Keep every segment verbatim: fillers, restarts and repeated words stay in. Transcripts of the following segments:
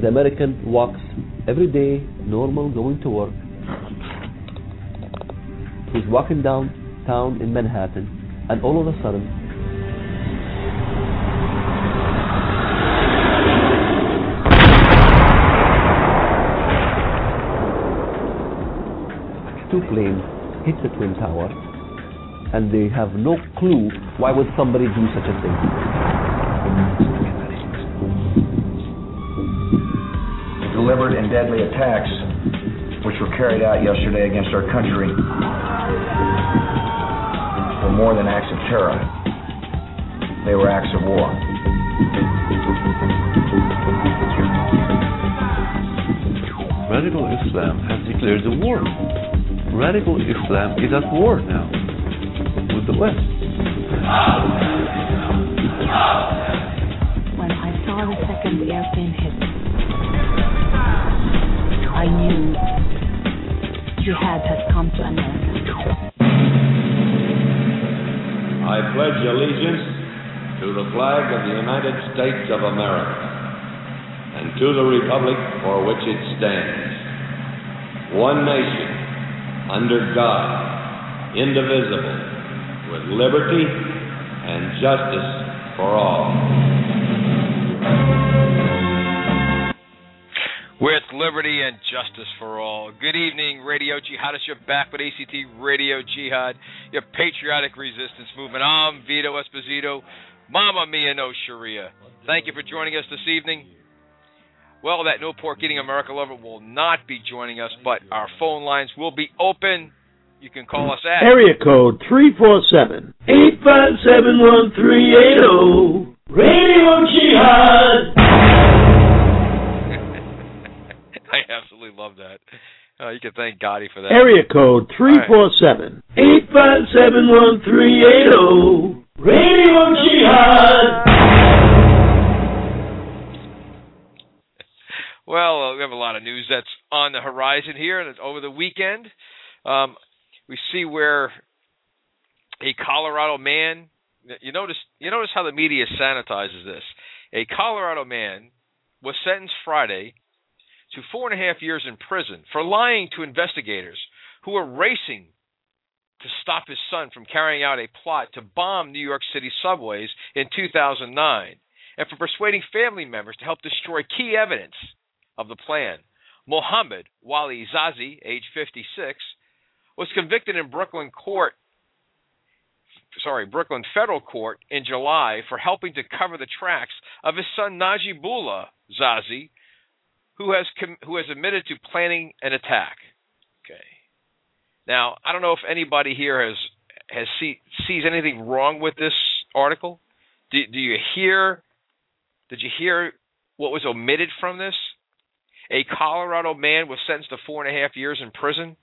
the American walks every day, normal, going to work. He's walking downtown in Manhattan, and all of a sudden, two planes hit the Twin Tower, and they have no clue why would somebody do such a thing. Deliberate and deadly attacks which were carried out yesterday against our country were more than acts of terror. They were acts of war. Radical Islam has declared the war. Radical Islam is at war now with the West. When I saw the second airplane hit, I knew jihad has come to America. I pledge allegiance to the flag of the United States of America and to the republic for which it stands, one nation, under God, indivisible, with liberty and justice for all. With liberty and justice for all. Good evening, Radio Jihadists. You're back with A C T Radio Jihad, your patriotic resistance movement. I'm Vito Esposito. Mama Mia no Sharia. Thank you for joining us this evening. Well, that No Pork Eating America lover will not be joining us, but our phone lines will be open. You can call us at area code three four seven, eight five seven, one three eight zero. Radio Jihad. I absolutely love that. Uh, you can thank Gotti for that. Area code three four seven, eight five seven, one three eight zero. Radio Jihad. Well, uh, we have a lot of news that's on the horizon here, and it's over the weekend. Um, we see where a Colorado man, you notice, you notice how the media sanitizes this. A Colorado man was sentenced Friday to four and a half years in prison for lying to investigators who were racing to stop his son from carrying out a plot to bomb New York City subways in two thousand nine, and for persuading family members to help destroy key evidence of the plan. Mohammed Wali Zazi, age fifty-six, was convicted in Brooklyn court, sorry, Brooklyn federal court in July for helping to cover the tracks of his son Najibullah Zazi, who has com- who has admitted to planning an attack. Okay. Now, I don't know if anybody here has has see, sees anything wrong with this article. Do, do you hear? Did you hear what was omitted from this? A Colorado man was sentenced to four and a half years in prison.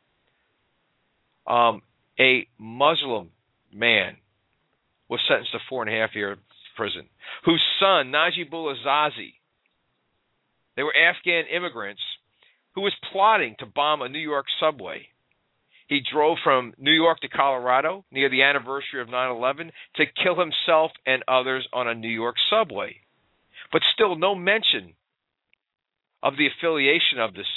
Um, a Muslim man was sentenced to four and a half years in prison, whose son Najibullah Zazi, they were Afghan immigrants who was plotting to bomb a New York subway. He drove from New York to Colorado near the anniversary of nine eleven to kill himself and others on a New York subway. But still no mention of the affiliation of this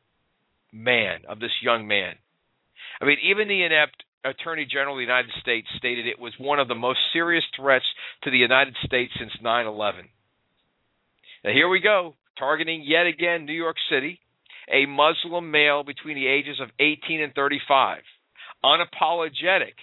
man, of this young man. I mean, even the inept Attorney General of the United States stated it was one of the most serious threats to the United States since nine eleven. Now here we go. Targeting yet again New York City, a Muslim male between the ages of eighteen and thirty-five, unapologetic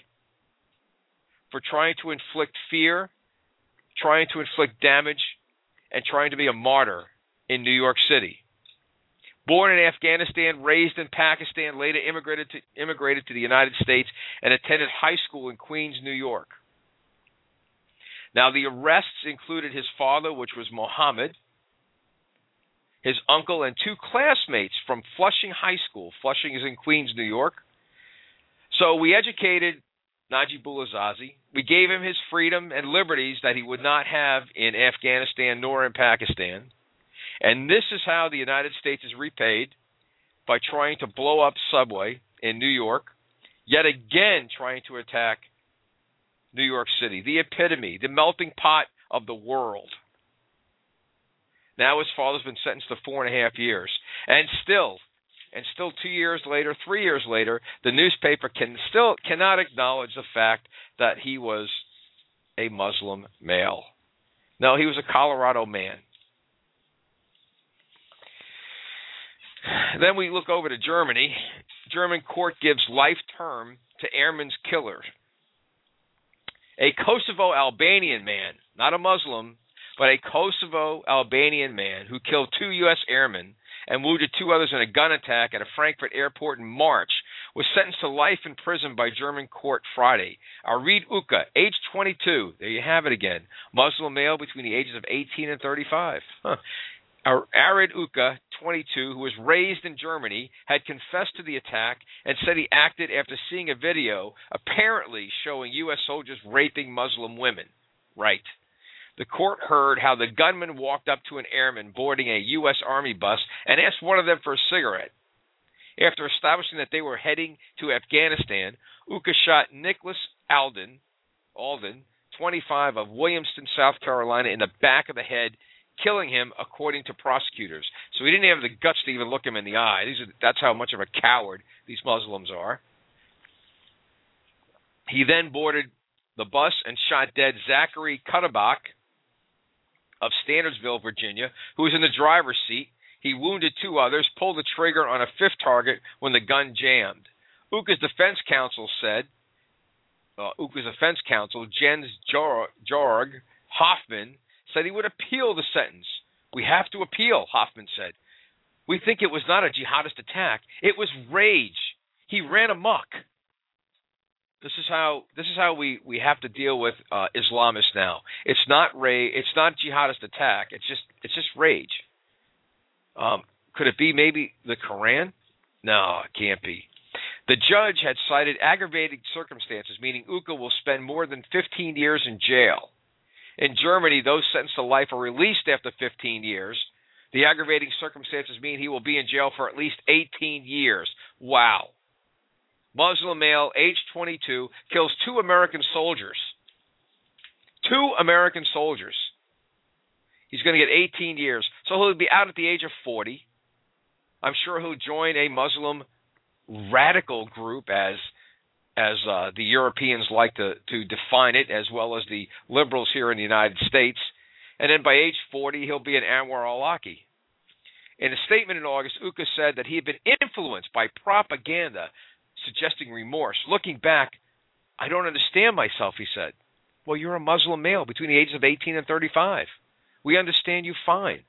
for trying to inflict fear, trying to inflict damage, and trying to be a martyr in New York City. Born in Afghanistan, raised in Pakistan, later immigrated to, immigrated to the United States and attended high school in Queens, New York. Now, the arrests included his father, which was Mohammed, his uncle, and two classmates from Flushing High School. Flushing is in Queens, New York. So we educated Najibullah Zazi. We gave him his freedom and liberties that he would not have in Afghanistan nor in Pakistan. And this is how the United States is repaid, by trying to blow up Subway in New York, yet again trying to attack New York City, the epitome, the melting pot of the world. Now his father's been sentenced to four and a half years. And still, and still two years later, three years later, the newspaper can still cannot acknowledge the fact that he was a Muslim male. No, he was a Colorado man. Then we look over to Germany. German court gives life term to airman's killer. A Kosovo Albanian man, not a Muslim, but a Kosovo Albanian man who killed two U S airmen and wounded two others in a gun attack at a Frankfurt airport in March, was sentenced to life in prison by German court Friday. Arid Uka, age twenty-two, there you have it again, Muslim male between the ages of eighteen and thirty-five. Huh. Arid Uka, twenty-two, who was raised in Germany, had confessed to the attack and said he acted after seeing a video apparently showing U S soldiers raping Muslim women. Right. The court heard how the gunman walked up to an airman boarding a U S Army bus and asked one of them for a cigarette. After establishing that they were heading to Afghanistan, Uka shot Nicholas Alden, Alden, twenty-five, of Williamston, South Carolina, in the back of the head, killing him, according to prosecutors. So he didn't have the guts to even look him in the eye. These are, that's how much of a coward these Muslims are. He then boarded the bus and shot dead Zachary Cutterbach of Standardsville, Virginia, who was in the driver's seat. He wounded two others, pulled the trigger on a fifth target when the gun jammed. Uka's defense counsel said, uh, Uka's defense counsel, Jens Jorg Hoffman, said he would appeal the sentence. We have to appeal, Hoffman said. We think it was not a jihadist attack. It was rage. He ran amok. This is how this is how we, we have to deal with uh, Islamists now. It's not rage. It's not jihadist attack. It's just it's just rage. Um, could it be maybe the Quran? No, it can't be. The judge had cited aggravating circumstances, meaning Uka will spend more than fifteen years in jail. In Germany, those sentenced to life are released after fifteen years. The aggravating circumstances mean he will be in jail for at least eighteen years. Wow. Muslim male, age twenty-two, kills two American soldiers. Two American soldiers. He's going to get eighteen years. So he'll be out at the age of forty. I'm sure he'll join a Muslim radical group, as as uh, the Europeans like to, to define it, as well as the liberals here in the United States. And then by age forty, he'll be an Anwar al-Awlaki. In a statement in August, Uka said that he had been influenced by propaganda suggesting remorse. Looking back, I don't understand myself, he said. Well, you're a Muslim male between the ages of eighteen and thirty-five. We understand you fine.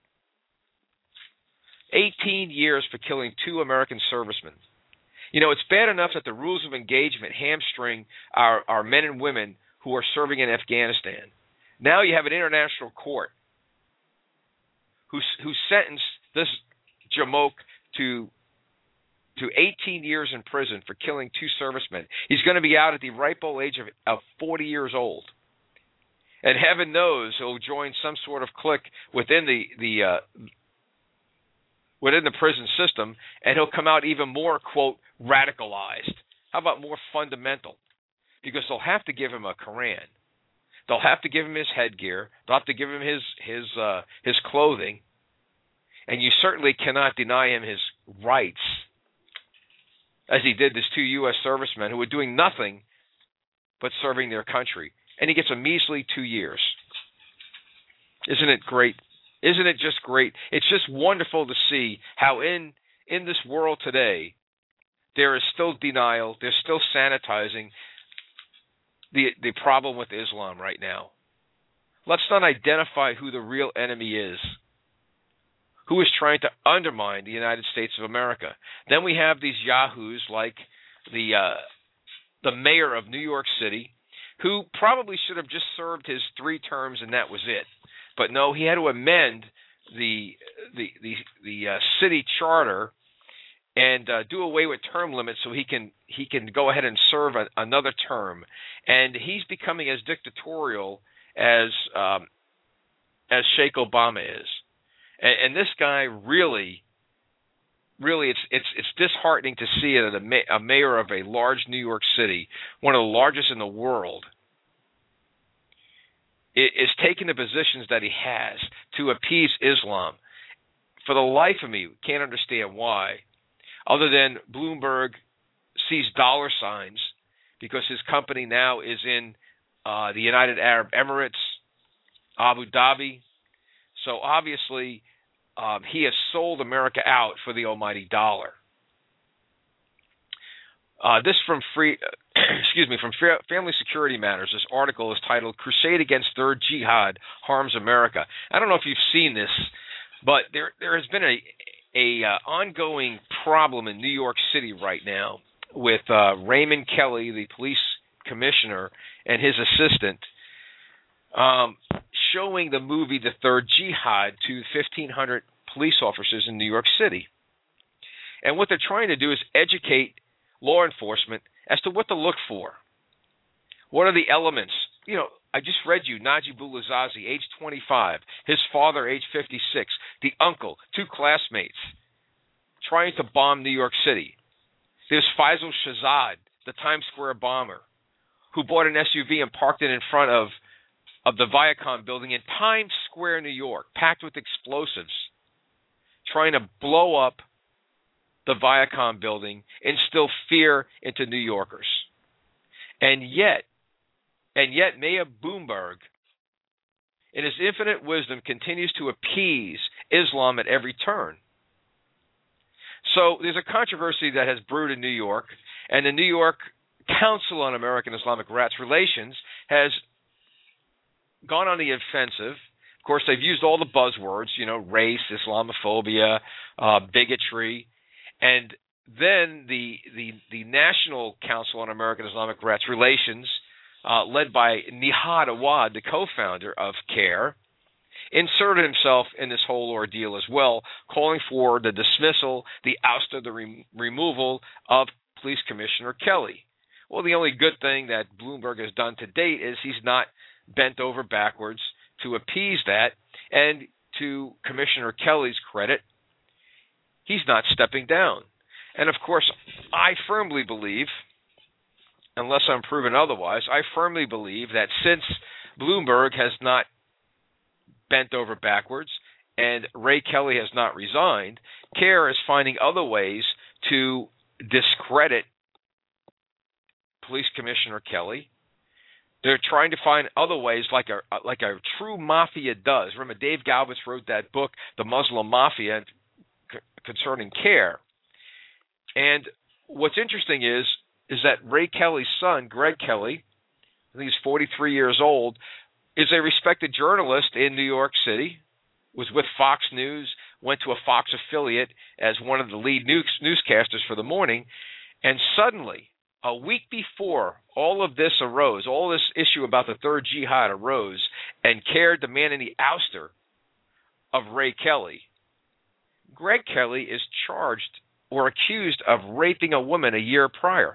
eighteen years for killing two American servicemen. You know, it's bad enough that the rules of engagement hamstring our, our men and women who are serving in Afghanistan. Now you have an international court who, who sentenced this Jamoke to to eighteen years in prison for killing two servicemen. He's going to be out at the ripe old age of, of forty years old. And heaven knows he'll join some sort of clique within the, the uh, within the prison system, and he'll come out even more, quote, radicalized. How about more fundamental? Because they'll have to give him a Quran. They'll have to give him his headgear. They'll have to give him his his uh, his clothing. And you certainly cannot deny him his rights, as he did these two U S servicemen who were doing nothing but serving their country. And he gets a measly two years. Isn't it great? Isn't it just great? It's just wonderful to see how in, in this world today, there is still denial, there's still sanitizing the, the problem with Islam right now. Let's not identify who the real enemy is, who is trying to undermine the United States of America. Then we have these yahoos like the uh, the mayor of New York City, who probably should have just served his three terms and that was it. But no, he had to amend the the the, the uh, city charter and uh, do away with term limits so he can he can go ahead and serve a, another term. And he's becoming as dictatorial as um, as Sheikh Obama is. And, and this guy really, really, it's it's it's disheartening to see that a, ma- a mayor of a large New York city, one of the largest in the world, is taking the positions that he has to appease Islam. For the life of me, can't understand why, other than Bloomberg sees dollar signs because his company now is in uh, the United Arab Emirates, Abu Dhabi. So obviously, um, he has sold America out for the almighty dollar. Uh, this from free, excuse me, from Family Security Matters. This article is titled "Crusade Against Third Jihad Harms America." I don't know if you've seen this, but there there has been a a uh, ongoing problem in New York City right now with uh, Raymond Kelly, the police commissioner, and his assistant, um, showing the movie The Third Jihad to fifteen hundred police officers in New York City. And what they're trying to do is educate law enforcement as to what to look for. What are the elements? You know, I just read you Najib Bouazizi, age twenty-five, his father, age fifty-six, the uncle, two classmates, trying to bomb New York City. There's Faisal Shahzad, the Times Square bomber, who bought an S U V and parked it in front of, of the Viacom building in Times Square, New York, packed with explosives, trying to blow up the Viacom building, instill fear into New Yorkers. And yet, and yet Mayor Bloomberg, in his infinite wisdom, continues to appease Islam at every turn. So there's a controversy that has brewed in New York, and the New York Council on American Islamic Relations has gone on the offensive. Of course, they've used all the buzzwords, you know, race, Islamophobia, uh, bigotry. And then the, the the National Council on American Islamic Relations, uh, led by Nihad Awad, the co-founder of CARE, inserted himself in this whole ordeal as well, calling for the dismissal, the ouster, the re- removal of Police Commissioner Kelly. Well, the only good thing that Bloomberg has done to date is he's not bent over backwards to appease that, and to Commissioner Kelly's credit, he's not stepping down. And of course, I firmly believe, unless I'm proven otherwise, I firmly believe that since Bloomberg has not bent over backwards and Ray Kelly has not resigned, CARE is finding other ways to discredit Police Commissioner Kelly. They're trying to find other ways, like a like a true mafia does. Remember, Dave Galvitz wrote that book, The Muslim Mafia, concerning CARE. And what's interesting is is that Ray Kelly's son, Greg Kelly, I think he's forty-three years old, is a respected journalist in New York City, was with Fox News, went to a Fox affiliate as one of the lead news, newscasters for the morning, and suddenly, a week before all of this arose, all this issue about the third jihad arose, and CARE demanding the ouster of Ray Kelly, Greg Kelly is charged or accused of raping a woman a year prior.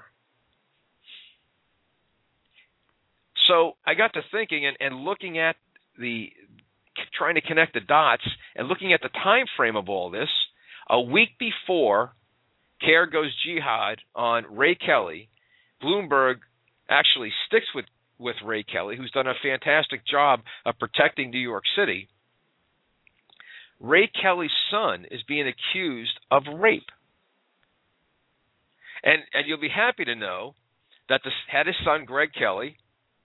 So I got to thinking and, and looking at the, trying to connect the dots and looking at the time frame of all this, a week before CARE goes jihad on Ray Kelly, Bloomberg actually sticks with, with Ray Kelly, who's done a fantastic job of protecting New York City. Ray Kelly's son is being accused of rape. And and you'll be happy to know that this, had his son, Greg Kelly,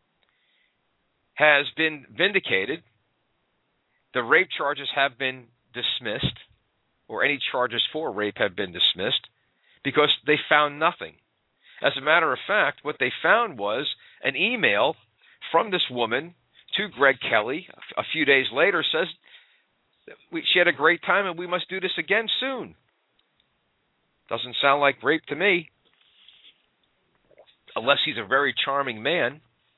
has been vindicated. The rape charges have been dismissed, or any charges for rape have been dismissed, because they found nothing. As a matter of fact, what they found was an email from this woman to Greg Kelly a few days later says, we, she had a great time and we must do this again soon. Doesn't sound like rape to me, unless he's a very charming man.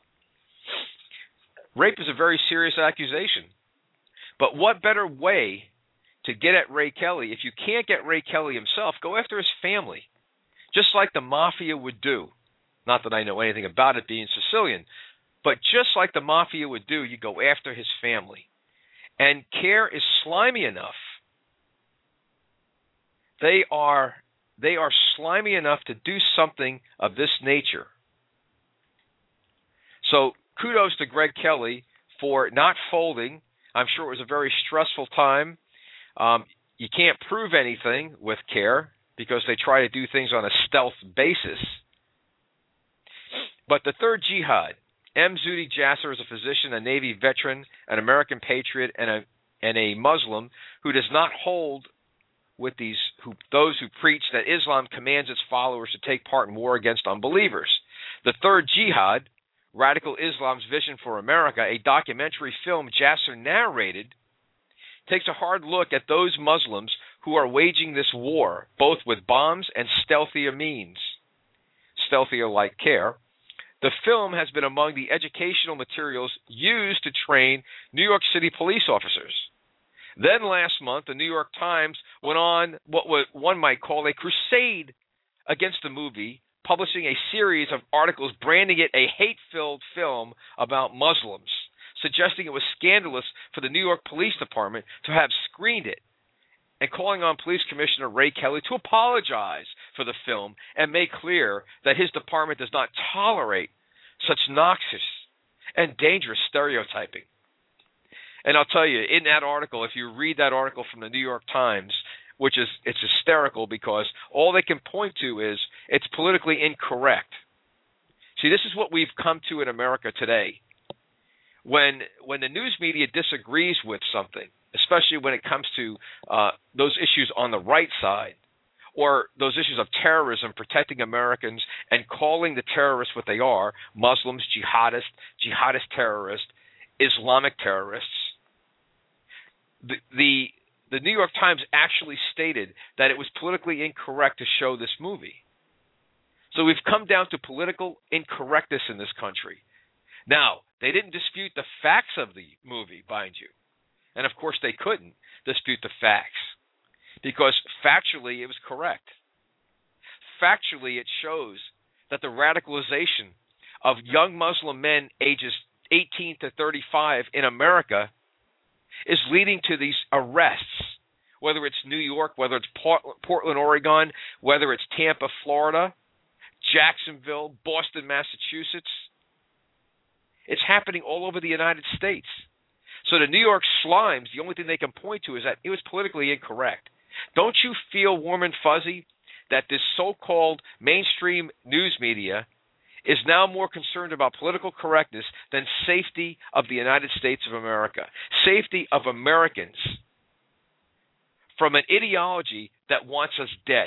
Rape is a very serious accusation. But what better way to get at Ray Kelly? If you can't get Ray Kelly himself, go after his family, just like the mafia would do. Not that I know anything about it, being Sicilian, but just like the mafia would do, you go after his family. And CARE is slimy enough. They are they are slimy enough to do something of this nature. So kudos to Greg Kelly for not folding. I'm sure it was a very stressful time. Um, you can't prove anything with CARE because they try to do things on a stealth basis. But the third jihad, M. Zuhdi Jasser is a physician, a Navy veteran, an American patriot, and a and a Muslim who does not hold with these who those who preach that Islam commands its followers to take part in war against unbelievers. The third jihad, Radical Islam's Vision for America, a documentary film Jasser narrated, takes a hard look at those Muslims who are waging this war, both with bombs and stealthier means. Stealthier like CARE. The film has been among the educational materials used to train New York City police officers. Then last month, the New York Times went on what one might call a crusade against the movie, publishing a series of articles branding it a hate-filled film about Muslims, suggesting it was scandalous for the New York Police Department to have screened it, and calling on Police Commissioner Ray Kelly to apologize for the film and make clear that his department does not tolerate such noxious and dangerous stereotyping. And I'll tell you, in that article, if you read that article from the New York Times, which is it's hysterical because all they can point to is it's politically incorrect. See, this is what we've come to in America today. When when the news media disagrees with something, especially when it comes to uh, those issues on the right side, or those issues of terrorism, protecting Americans, and calling the terrorists what they are, Muslims, jihadists, jihadist terrorists, Islamic terrorists, the, the the New York Times actually stated that it was politically incorrect to show this movie. So we've come down to political incorrectness in this country. Now, they didn't dispute the facts of the movie, mind you. And of course they couldn't dispute the facts because factually it was correct. Factually it shows that the radicalization of young Muslim men ages eighteen to thirty-five in America is leading to these arrests, whether it's New York, whether it's Portland, Oregon, whether it's Tampa, Florida, Jacksonville, Boston, Massachusetts. It's happening all over the United States. So the New York Slimes, the only thing they can point to is that it was politically incorrect. Don't you feel warm and fuzzy that this so-called mainstream news media is now more concerned about political correctness than safety of the United States of America, safety of Americans from an ideology that wants us dead?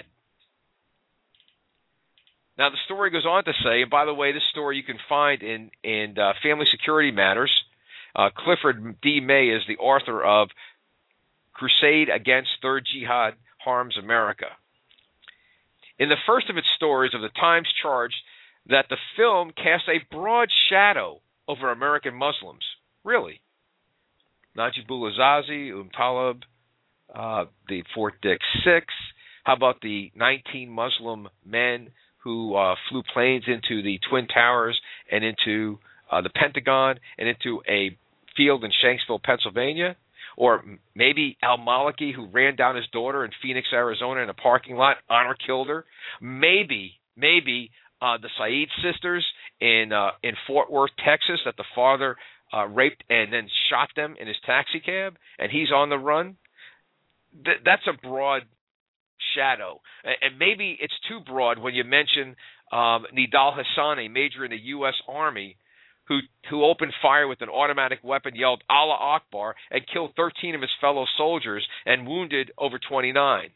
Now, the story goes on to say, and by the way, this story you can find in, in uh, Family Security Matters. Uh, Clifford D. May is the author of Crusade Against Third Jihad Harms America. In the first of its stories of the Times charged that the film cast a broad shadow over American Muslims. Really? Najibullah Zazi, Um Talib, uh, the Fort Dix Six. How about the nineteen Muslim men who uh, flew planes into the Twin Towers and into uh, the Pentagon and into a field in Shanksville, Pennsylvania? Or maybe al-Maliki, who ran down his daughter in Phoenix, Arizona in a parking lot, honor killed her? Maybe, maybe uh, the Saeed sisters in uh, in Fort Worth, Texas, that the father uh, raped and then shot them in his taxi cab, and he's on the run? Th- that's a broad shadow. And maybe it's too broad when you mention um, Nidal Hassan, a major in the U S Army, who who opened fire with an automatic weapon, yelled Allah Akbar, and killed thirteen of his fellow soldiers and wounded over twenty-nine.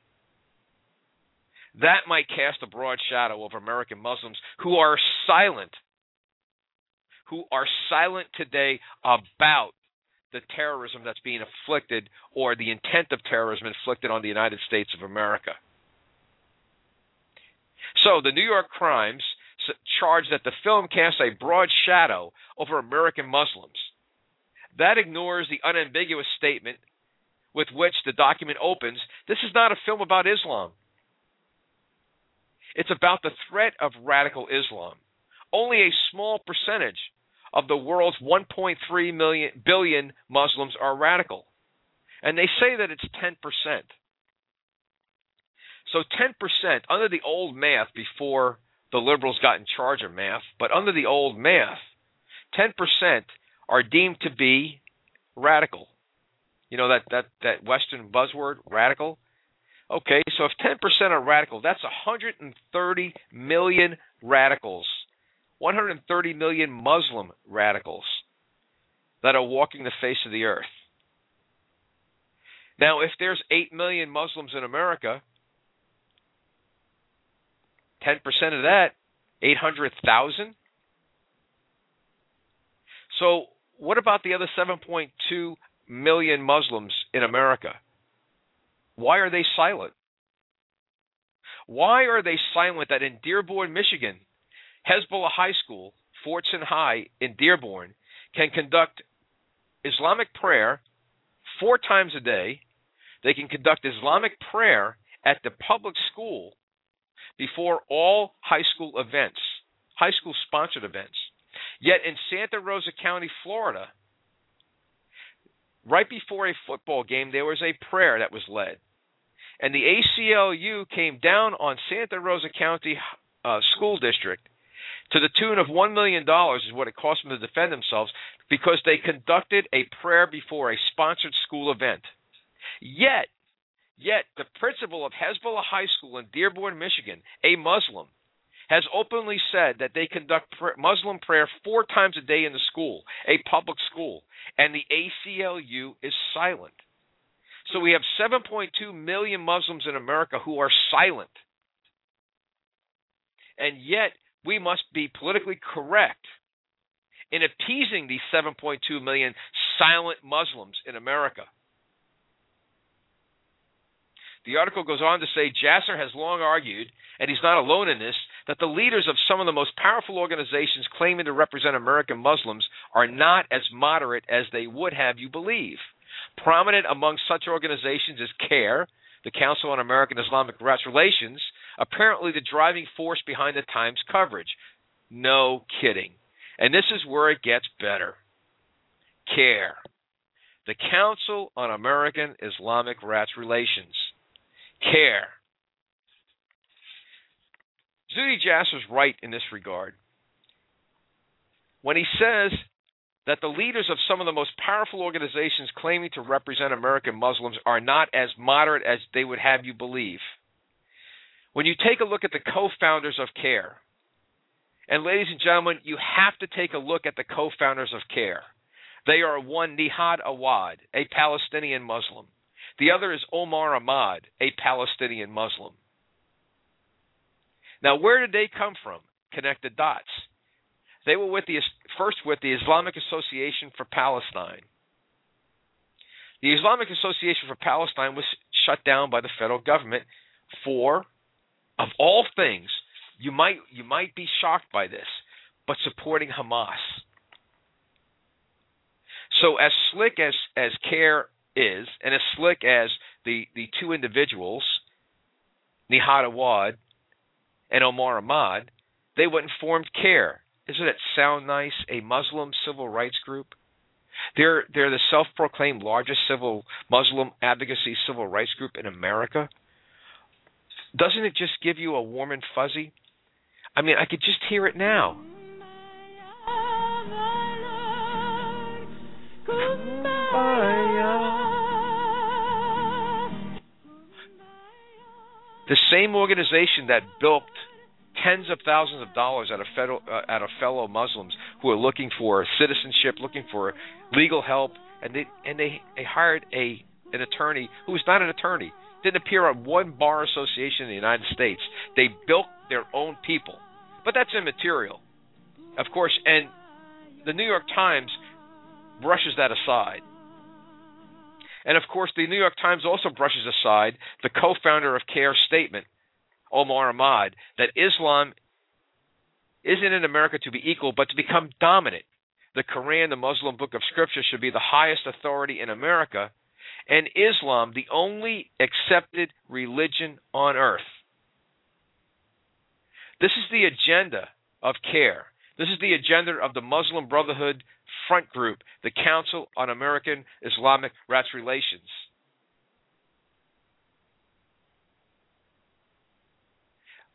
That might cast a broad shadow over American Muslims who are silent, who are silent today about the terrorism that's being inflicted, or the intent of terrorism inflicted on the United States of America. So the New York Times charged that the film casts a broad shadow over American Muslims. That ignores the unambiguous statement with which the document opens. This is not a film about Islam. It's about the threat of radical Islam. Only a small percentage of the world's one point three million, billion Muslims are radical. And they say that it's ten percent. So ten percent, under the old math before the liberals got in charge of math, but under the old math, ten percent are deemed to be radical. You know that, that, that Western buzzword, radical? Okay, so if ten percent are radical, that's one hundred thirty million radicals, one hundred thirty million Muslim radicals that are walking the face of the earth. Now, if there's eight million Muslims in America, ten percent of that, eight hundred thousand. So what about the other seven point two million Muslims in America? Why are they silent? Why are they silent that in Dearborn, Michigan, Hezbollah High School, Fortson High in Dearborn, can conduct Islamic prayer four times a day? They can conduct Islamic prayer at the public school before all high school events, high school sponsored events. Yet in Santa Rosa County, Florida, right before a football game, there was a prayer that was led. And the A C L U came down on Santa Rosa County uh, School District to the tune of one million dollars is what it cost them to defend themselves because they conducted a prayer before a sponsored school event. Yet, yet the principal of Hezbollah High School in Dearborn, Michigan, a Muslim, has openly said that they conduct pr- Muslim prayer four times a day in the school, a public school, and the A C L U is silent. So we have seven point two million Muslims in America who are silent. And yet we must be politically correct in appeasing these seven point two million silent Muslims in America. The article goes on to say Jasser has long argued, and he's not alone in this, that the leaders of some of the most powerful organizations claiming to represent American Muslims are not as moderate as they would have you believe. Prominent among such organizations is CARE, the Council on American Islamic Relations, apparently the driving force behind the Times coverage. No kidding. And this is where it gets better. CARE, the Council on American Islamic Relations. CARE. Zuhdi Jasser's right in this regard when he says that the leaders of some of the most powerful organizations claiming to represent American Muslims are not as moderate as they would have you believe. When you take a look at the co-founders of CARE, and ladies and gentlemen, you have to take a look at the co-founders of CARE. They are one, Nihad Awad, a Palestinian Muslim. The other is Omar Ahmad, a Palestinian Muslim. Now, where did they come from? Connect the dots. They were with the first with the Islamic Association for Palestine. The Islamic Association for Palestine was shut down by the federal government for, of all things, you might you might be shocked by this, but supporting Hamas. So as slick as, as CARE is, and as slick as the, the two individuals, Nihad Awad and Omar Ahmad, they went and formed CARE. Doesn't it sound nice? A Muslim civil rights group. They're they're the self-proclaimed largest civil Muslim advocacy civil rights group in America. Doesn't it just give you a warm and fuzzy? I mean, I could just hear it now. The same organization that bilked tens of thousands of dollars out of federal uh, out of fellow Muslims who are looking for citizenship, looking for legal help, and they and they, they hired a an attorney who was not an attorney, didn't appear on one bar association in the United States. They bilked their own people, but that's immaterial, of course. And the New York Times brushes that aside. And of course, the New York Times also brushes aside the co-founder of CARE's statement, Omar Ahmad, that Islam isn't in America to be equal, but to become dominant. The Quran, the Muslim book of scripture, should be the highest authority in America, and Islam the only accepted religion on earth. This is the agenda of CARE. This is the agenda of the Muslim Brotherhood Front Group, the Council on American Islamic Relations.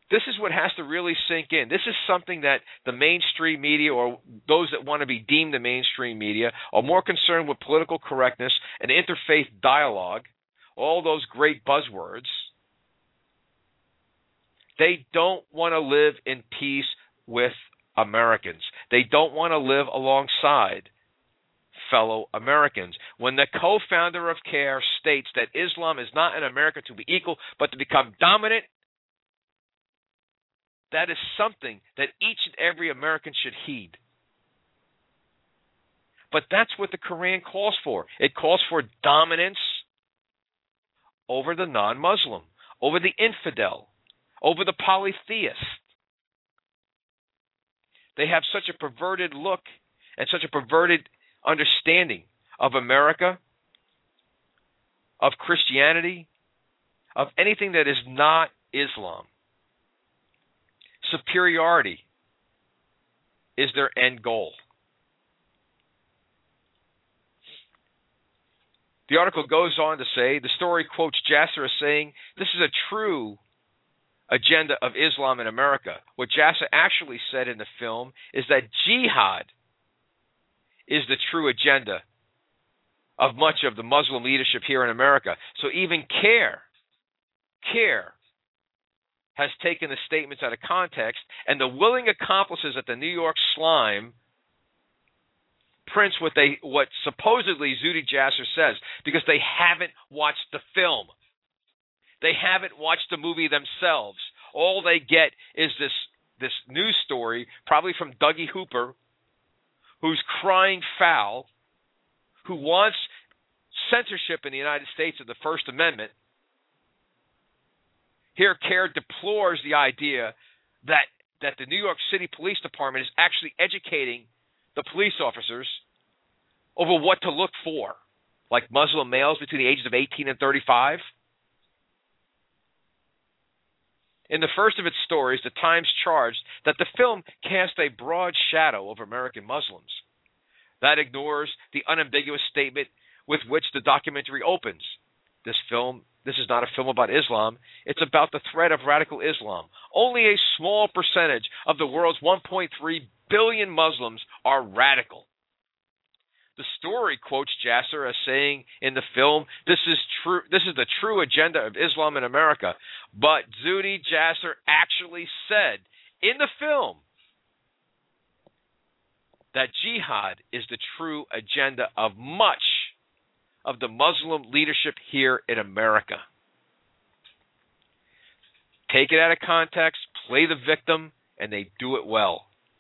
This is what has to really sink in. This is something that the mainstream media, or those that want to be deemed the mainstream media, are more concerned with political correctness and interfaith dialogue, all those great buzzwords. They don't want to live in peace with Americans. They don't want to live alongside fellow Americans. When the co-founder of CARE states that Islam is not in America to be equal, but to become dominant, that is something that each and every American should heed. But that's what the Quran calls for. It calls for dominance over the non-Muslim, over the infidel, over the polytheist. They have such a perverted look and such a perverted understanding of America, of Christianity, of anything that is not Islam. Superiority is their end goal. The article goes on to say, the story quotes Jasser as saying, this is a true agenda of Islam in America. What Jasser actually said in the film is that jihad is the true agenda of much of the Muslim leadership here in America. So even CARE, CARE has taken the statements out of context, and the willing accomplices at the New York Slime prints what they what supposedly Zuhdi Jasser says, because they haven't watched the film. They haven't watched the movie themselves. All they get is this this news story, probably from Dougie Hooper, who's crying foul, who wants censorship in the United States of the First Amendment. Here, CARE deplores the idea that, that the New York City Police Department is actually educating the police officers over what to look for, like Muslim males between the ages of eighteen and thirty-five. In the first of its stories, the Times charged that the film cast a broad shadow over American Muslims. That ignores the unambiguous statement with which the documentary opens. This film, this is not a film about Islam. It's about the threat of radical Islam. Only a small percentage of the world's one point three billion Muslims are radical. The story quotes Jasser as saying in the film, "This is true. This is the true agenda of Islam in America." But Zuhdi Jasser actually said in the film that jihad is the true agenda of much of the Muslim leadership here in America. Take it out of context, play the victim, and they do it well.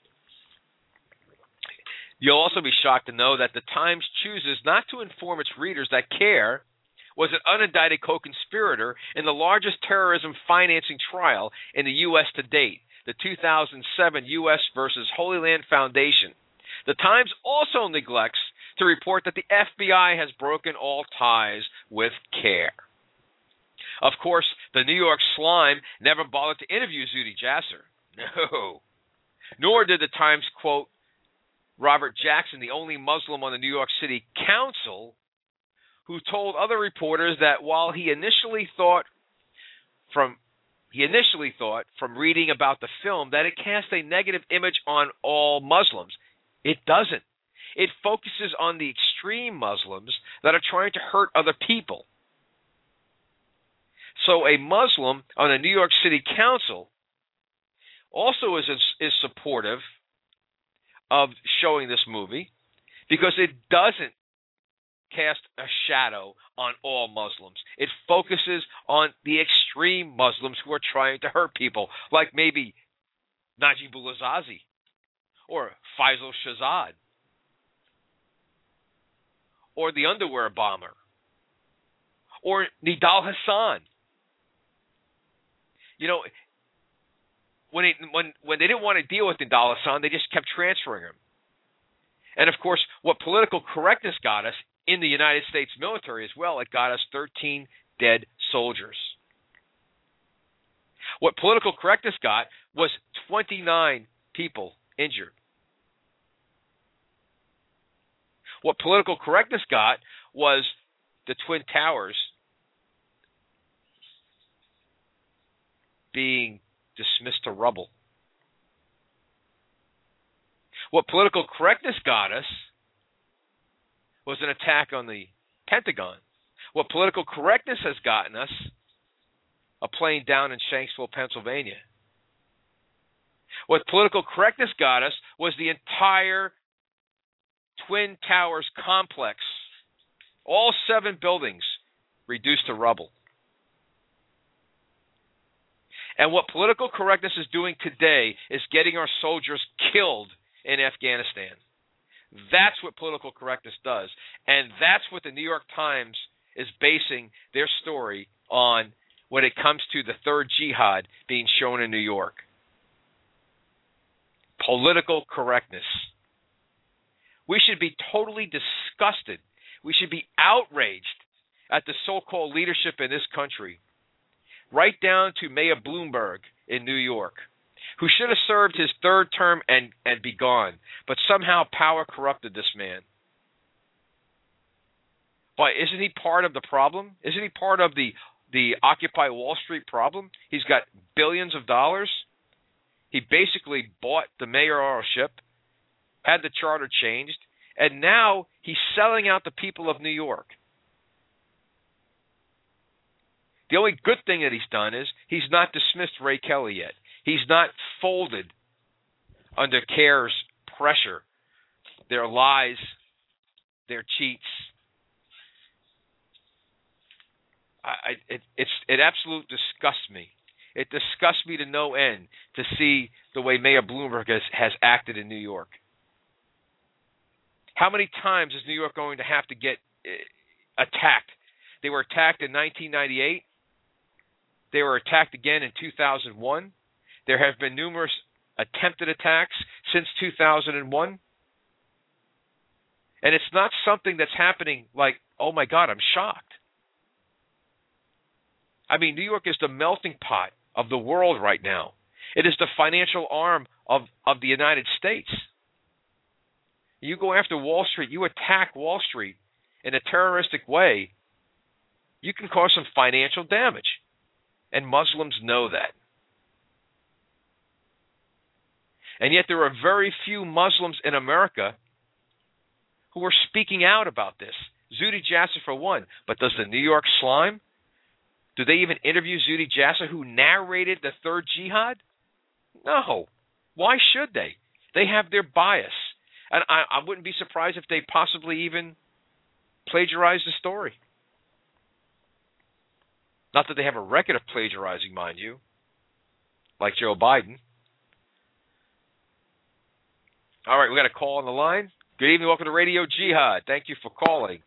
You'll also be shocked to know that the Times chooses not to inform its readers that CARE was an unindicted co-conspirator in the largest terrorism financing trial in the U S to date, the two thousand seven U S versus Holy Land Foundation. The Times also neglects to report that the F B I has broken all ties with CARE. Of course, the New York Slime never bothered to interview Zuhdi Jasser. No. Nor did the Times quote Robert Jackson, the only Muslim on the New York City Council, who told other reporters that while he initially thought from he initially thought from reading about the film that it cast a negative image on all Muslims. It doesn't. It focuses on the extreme Muslims that are trying to hurt other people. So a Muslim on the New York City Council also is is supportive of showing this movie because it doesn't cast a shadow on all Muslims. It focuses on the extreme Muslims who are trying to hurt people, like maybe Najibullah Azazi or Faisal Shahzad or the underwear bomber or Nidal Hassan. You know, when it, when when they didn't want to deal with Nidal Hassan, they just kept transferring him. And of course, what political correctness got us in the United States military as well, it got us thirteen dead soldiers. What political correctness got was twenty-nine people injured. What political correctness got was the Twin Towers being dismissed to rubble. What political correctness got us was an attack on the Pentagon. What political correctness has gotten us, a plane down in Shanksville, Pennsylvania. What political correctness got us was the entire Twin Towers complex, all seven buildings reduced to rubble. And what political correctness is doing today is getting our soldiers killed in Afghanistan. That's what political correctness does. And that's what the New York Times is basing their story on when it comes to the third jihad being shown in New York. Political correctness. We should be totally disgusted. We should be outraged at the so-called leadership in this country, right down to Mayor Bloomberg in New York, who should have served his third term and, and be gone, but somehow power corrupted this man. But isn't he part of the problem? Isn't he part of the, the Occupy Wall Street problem? He's got billions of dollars. He basically bought the mayoralship, had the charter changed, and now he's selling out the people of New York. The only good thing that he's done is he's not dismissed Ray Kelly yet. He's not folded under CARE's pressure, their lies, their cheats. I, I, it, it's, it absolutely disgusts me. It disgusts me to no end to see the way Mayor Bloomberg has, has acted in New York. How many times is New York going to have to get uh, attacked? They were attacked in nineteen ninety-eight. They were attacked again in two thousand one. There have been numerous attempted attacks since two thousand one. And it's not something that's happening like, oh my God, I'm shocked. I mean, New York is the melting pot of the world right now. It is the financial arm of, of the United States. You go after Wall Street, you attack Wall Street in a terroristic way, you can cause some financial damage. And Muslims know that. And yet there are very few Muslims in America who are speaking out about this. Zuhdi Jasser for one. But does the New York Slime, do they even interview Zuhdi Jasser, who narrated the third jihad? No. Why should they? They have their bias. And I, I wouldn't be surprised if they possibly even plagiarized the story. Not that they have a record of plagiarizing, mind you, like Joe Biden. All right, we got a call on the line. Good evening, welcome to Radio Jihad. Thank you for calling.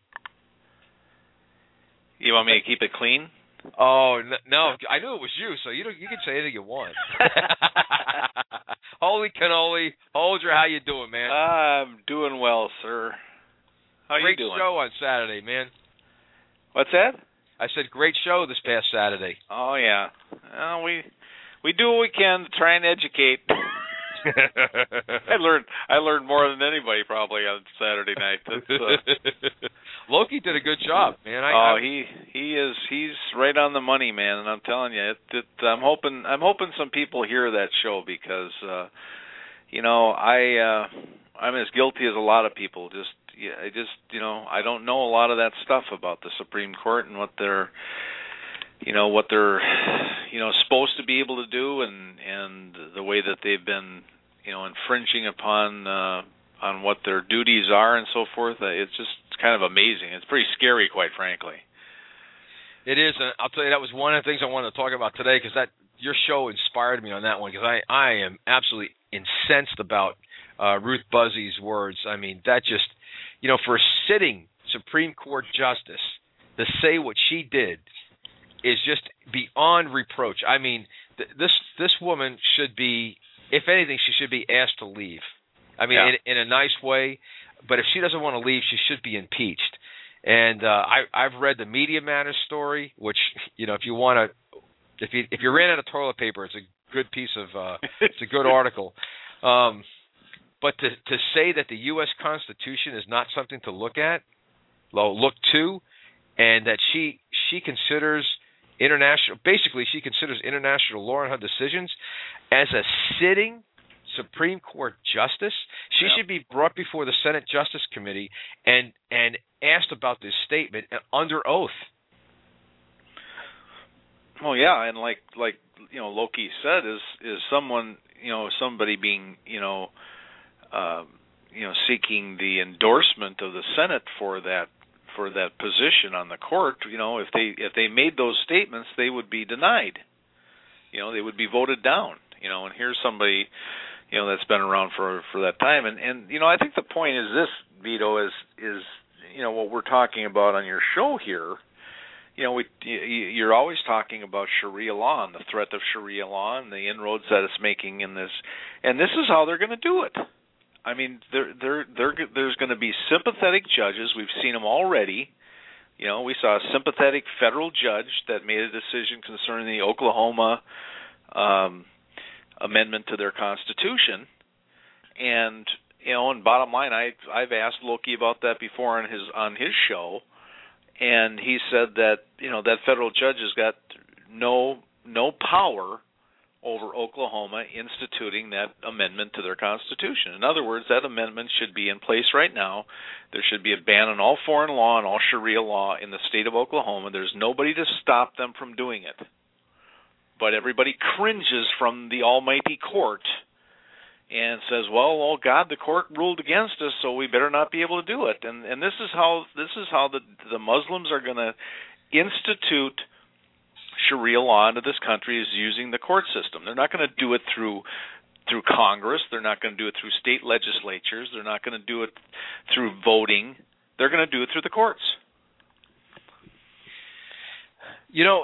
You want me to keep it clean? Oh, no, I knew it was you, so you don't, you can say anything you want. Holy cannoli, Holger, how you doing, man? I'm doing well, sir. How Great you doing? Great show on Saturday, man. What's that? I said great show this past Saturday. Oh, yeah. Well, we we do what we can to try and educate. I learned I learned more than anybody probably on Saturday night. That's, uh... Loki did a good job, man. I, oh, I... he he is he's right on the money, man. And I'm telling you, it, it, I'm hoping I'm hoping some people hear that show because, uh, you know, I uh, I'm as guilty as a lot of people. Just yeah, I just you know I don't know a lot of that stuff about the Supreme Court and what they're you know what they're you know supposed to be able to do and and the way that they've been you know infringing upon uh, on what their duties are and so forth. It's just it's kind of amazing. It's pretty scary, quite frankly. It is, and I'll tell you that was one of the things I wanted to talk about today because that your show inspired me on that one because I I am absolutely incensed about uh, Ruth Buzzy's words. I mean that just you know for a sitting Supreme Court justice to say what she did is just beyond reproach. I mean, th- this this woman should be, if anything, she should be asked to leave. I mean, yeah. in, in a nice way, but if she doesn't want to leave, she should be impeached. And uh, I, I've read the Media Matters story, which you know, if you want to, if you if you ran out of toilet paper, it's a good piece of, uh, it's a good article. Um, but to to say that the U S Constitution is not something to look at, look to, and that she she considers international, basically she considers international law in her decisions. As a sitting Supreme Court justice, she yep. should be brought before the Senate Justice Committee and and asked about this statement under oath. Well, yeah, and like like you know, Loki said, is is someone you know somebody being you know uh, you know seeking the endorsement of the Senate for that for that position on the court. You know, if they if they made those statements, they would be denied. You know, they would be voted down. You know, and here's somebody you know that's been around for for that time. And and you know, I think the point is this, Vito, is is you know what we're talking about on your show here. You know, we, you're always talking about Sharia law and the threat of Sharia law and the inroads that it's making in this, and this is how they're going to do it. I mean, there, there, there, there's going to be sympathetic judges. We've seen them already. You know, we saw a sympathetic federal judge that made a decision concerning the Oklahoma um, amendment to their constitution, and you know, and bottom line, I I've asked Loki about that before on his on his show. And he said that you know that federal judge has got no no power over Oklahoma instituting that amendment to their constitution. In other words, that amendment should be in place right now. There should be a ban on all foreign law and all Sharia law in the state of Oklahoma. There's nobody to stop them from doing it. But everybody cringes from the almighty court and says, well, oh God, the court ruled against us, so we better not be able to do it. And and this is how this is how the the Muslims are going to institute Sharia law into this country, is using the court system. They're not going to do it through through Congress. They're not going to do it through state legislatures. They're not going to do it through voting. They're going to do it through the courts. You know,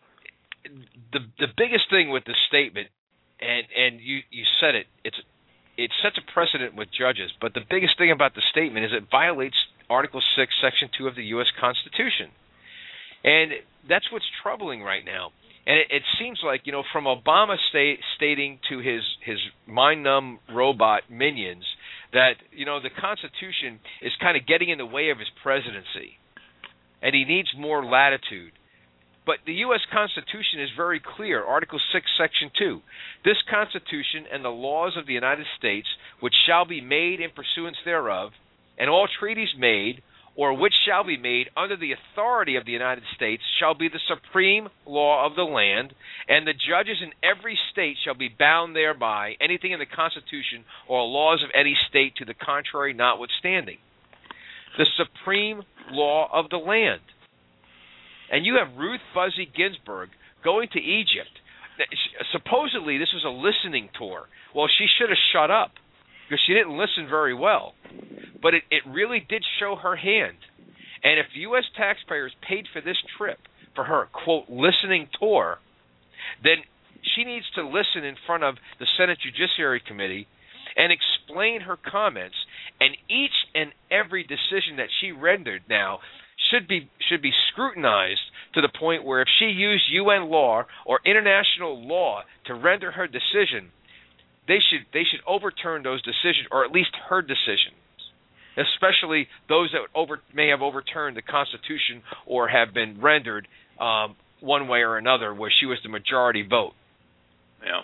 the the biggest thing with the statement, and and you, you said it, it's it sets a precedent with judges, but the biggest thing about the statement is it violates Article six, Section two of the U S Constitution. And that's what's troubling right now. And it, it seems like, you know, from Obama state, stating to his, his mind-numb robot minions that, you know, the Constitution is kind of getting in the way of his presidency, and he needs more latitude. But the U S Constitution is very clear, Article six, Section two. This Constitution and the laws of the United States, which shall be made in pursuance thereof, and all treaties made, or which shall be made under the authority of the United States, shall be the supreme law of the land, and the judges in every state shall be bound thereby, anything in the Constitution or laws of any state to the contrary notwithstanding. The supreme law of the land. And you have Ruth Fuzzy Ginsburg going to Egypt. Supposedly this was a listening tour. Well, she should have shut up because she didn't listen very well. But it, it really did show her hand. And if U S taxpayers paid for this trip, for her, quote, listening tour, then she needs to listen in front of the Senate Judiciary Committee and explain her comments. And each and every decision that she rendered now should be should be scrutinized to the point where if she used U N law or international law to render her decision, they should they should overturn those decisions, or at least her decisions, especially those that over, may have overturned the Constitution or have been rendered um, one way or another where she was the majority vote. Yeah.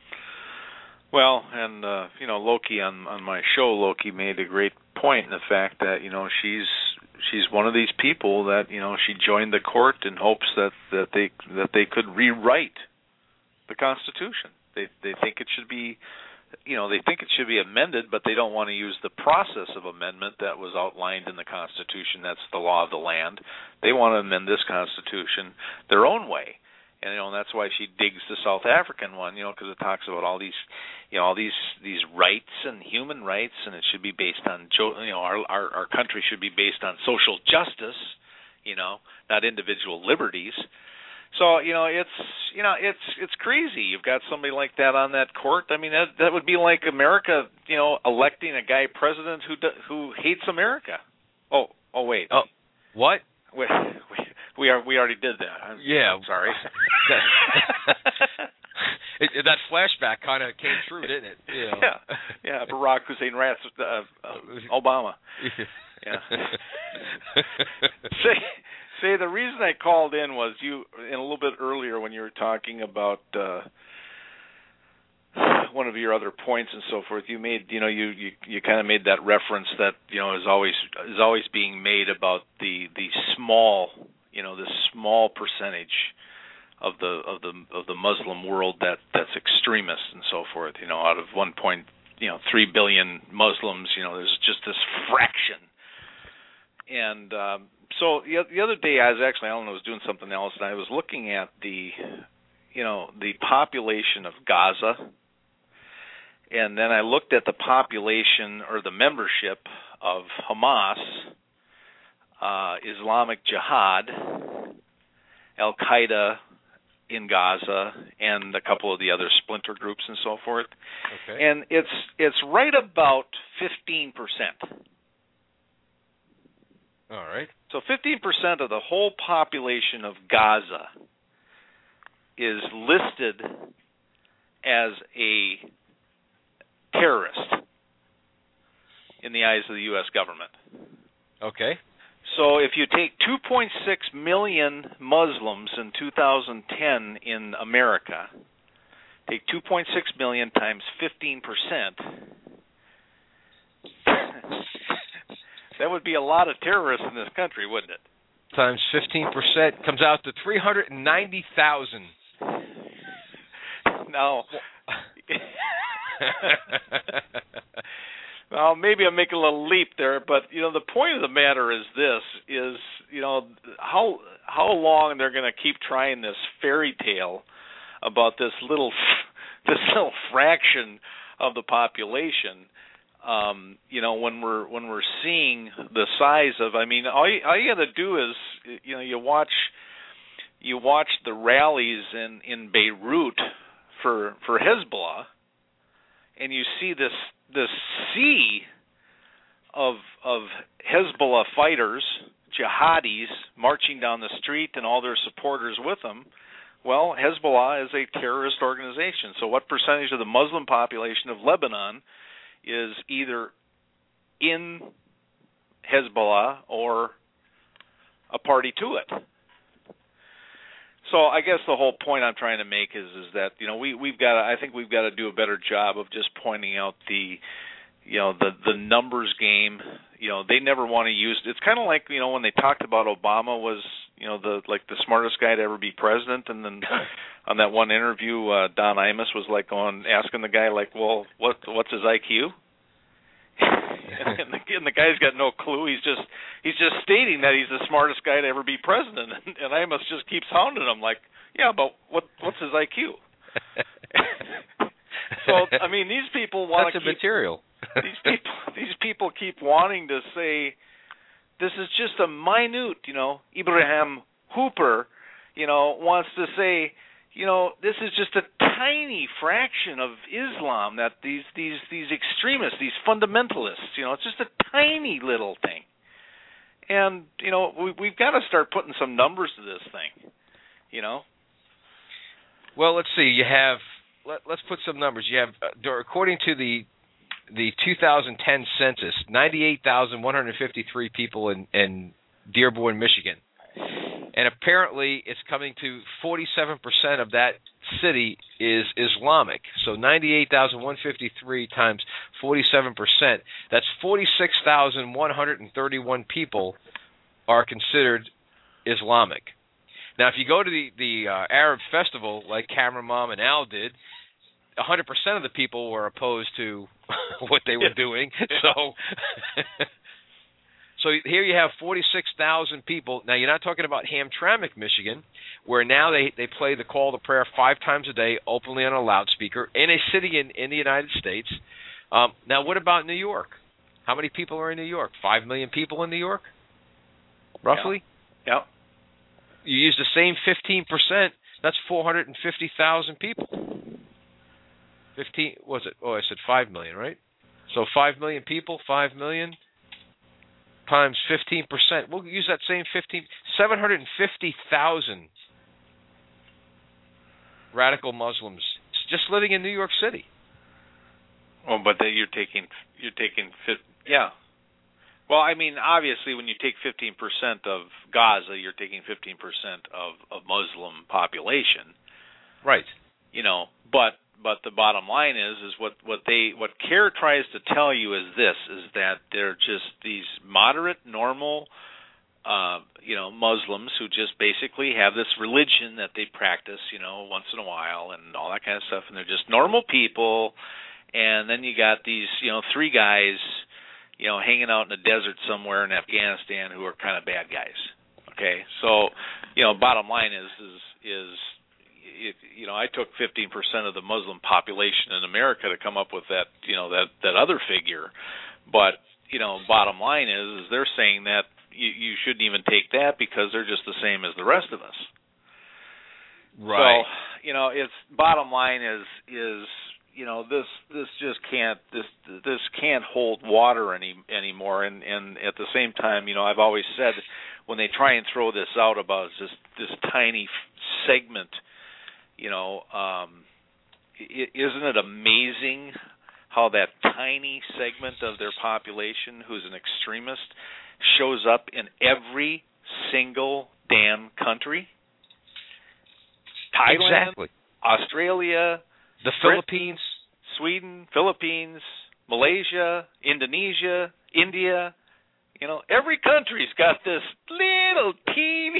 Well, and uh, you know, Loki on on my show, Loki made a great point in the fact that you know she's she's one of these people that you know she joined the court in hopes that, that they that they could rewrite the Constitution. They they think it should be, you know, they think it should be amended, but they don't want to use the process of amendment that was outlined in the Constitution. That's the law of the land. They want to amend this Constitution their own way. And you know, and that's why she digs the South African one, you know, because it talks about all these, you know, all these these rights and human rights, and it should be based on, you know, our our, our country should be based on social justice, you know, not individual liberties. So you know, it's you know, it's it's crazy. You've got somebody like that on that court. I mean, that that would be like America, you know, electing a guy president who who hates America. Oh oh wait. Oh, what? Wait, wait. We are. We already did that. I'm, yeah. I'm sorry. it, it, that flashback kind of came true, didn't it? Yeah. Yeah. yeah Barack Hussein Rats, uh, uh, Obama. Yeah. so, Say the reason I called in was you, in a little bit earlier when you were talking about uh, one of your other points and so forth. You made, you know, you, you, you kind of made that reference that you know is always is always being made about the the small, you know, the small percentage of the of the of the Muslim world that that's extremist and so forth. You know, out of one point you know three billion Muslims, you know, there's just this fraction. And um, so the, the other day, I was actually Alan was doing something else, and I was looking at the, you know, the population of Gaza, and then I looked at the population or the membership of Hamas, uh, Islamic Jihad, Al Qaeda in Gaza, and a couple of the other splinter groups and so forth. Okay. And it's it's right about fifteen percent. All right. So fifteen percent of the whole population of Gaza is listed as a terrorist in the eyes of the U S government. Okay. So if you take two point six million Muslims in two thousand ten in America, take two point six million times fifteen percent, that would be a lot of terrorists in this country, wouldn't it? Times fifteen percent comes out to three hundred ninety thousand. Now, well, maybe I'm making a little leap there, but you know, the point of the matter is this: is you know how how long they're going to keep trying this fairy tale about this little this little fraction of the population. Um, you know, when we're when we're seeing the size of, I mean, all you, all you got to do is, you know, you watch you watch the rallies in, in Beirut for for Hezbollah, and you see this this sea of of Hezbollah fighters, jihadis, marching down the street and all their supporters with them. Well, Hezbollah is a terrorist organization. So what percentage of the Muslim population of Lebanon is either in Hezbollah or a party to it? So I guess the whole point I'm trying to make is is that you know we we've got to, I think we've got to do a better job of just pointing out the you know the the numbers game. You know they never want to use. It's kind of like you know when they talked about Obama was you know the like the smartest guy to ever be president, and then on that one interview, uh, Don Imus was like going asking the guy like, well, what what's his I Q? and, the, and the guy's got no clue. He's just he's just stating that he's the smartest guy to ever be president, and, and Imus just keeps hounding him like, yeah, but what what's his I Q? So I mean, these people want to keep material. these people these people keep wanting to say this is just a minute, you know, Ibrahim Hooper, you know, wants to say, you know, this is just a tiny fraction of Islam that these these these extremists, these fundamentalists, you know, it's just a tiny little thing. And, you know, we, we've got to start putting some numbers to this thing, you know. Well, let's see. You have, let, let's put some numbers. You have, uh, according to the the two thousand ten census, ninety-eight thousand one hundred fifty-three people in, in Dearborn, Michigan. And apparently it's coming to forty-seven percent of that city is Islamic. So ninety-eight thousand one hundred fifty-three times forty-seven percent, that's forty-six thousand one hundred thirty-one people are considered Islamic. Now, if you go to the, the uh, Arab festival, like Cameron Mom and Al did, one hundred percent of the people were opposed to what they were doing. So so here you have forty-six thousand people. Now, you're not talking about Hamtramck, Michigan, where now they, they play the call to prayer five times a day openly on a loudspeaker in a city in, in the United States. Um, now, what about New York? How many people are in New York? Five million people in New York, roughly? Yeah. Yep. You use the same fifteen percent, that's four hundred fifty thousand people. fifteen, was it? Oh, I said five million, right? So five million people, five million times fifteen percent. We'll use that same fifteen, seven hundred fifty thousand radical Muslims just living in New York City. Oh, but then you're taking, you're taking, yeah. Well, I mean, obviously, when you take fifteen percent of Gaza, you're taking fifteen percent of of Muslim population. Right. You know, but but the bottom line is is what what they what CARE tries to tell you is this, is that they're just these moderate, normal, uh, you know, Muslims who just basically have this religion that they practice, you know, once in a while and all that kind of stuff, and they're just normal people. And then you got these, you know, three guys, you know, hanging out in the desert somewhere in Afghanistan who are kind of bad guys. Okay, so, you know, bottom line is is is. It, you know, I took fifteen percent of the Muslim population in America to come up with that, you know, that, that other figure. But, you know, bottom line is, is they're saying that you, you shouldn't even take that because they're just the same as the rest of us. Right. So, you know, it's bottom line is is you know, this this just can't this this can't hold water any anymore. And, and at the same time, you know, I've always said when they try and throw this out about this this tiny segment. You know, um, isn't it amazing how that tiny segment of their population who's an extremist shows up in every single damn country? Thailand, exactly. Australia, the Britain, Philippines, Sweden, Philippines, Malaysia, Indonesia, India. You know, every country's got this little teeny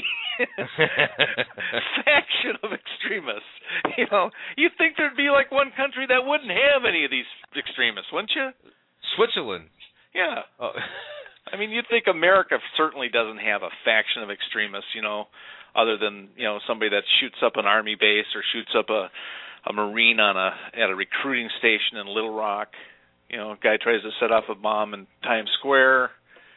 faction of extremists. You know, you'd think there'd be like one country that wouldn't have any of these extremists, wouldn't you? Switzerland. Yeah. Oh. I mean, you'd think America certainly doesn't have a faction of extremists, you know, other than, you know, somebody that shoots up an army base or shoots up a, a Marine on a at a recruiting station in Little Rock. You know, a guy tries to set off a bomb in Times Square.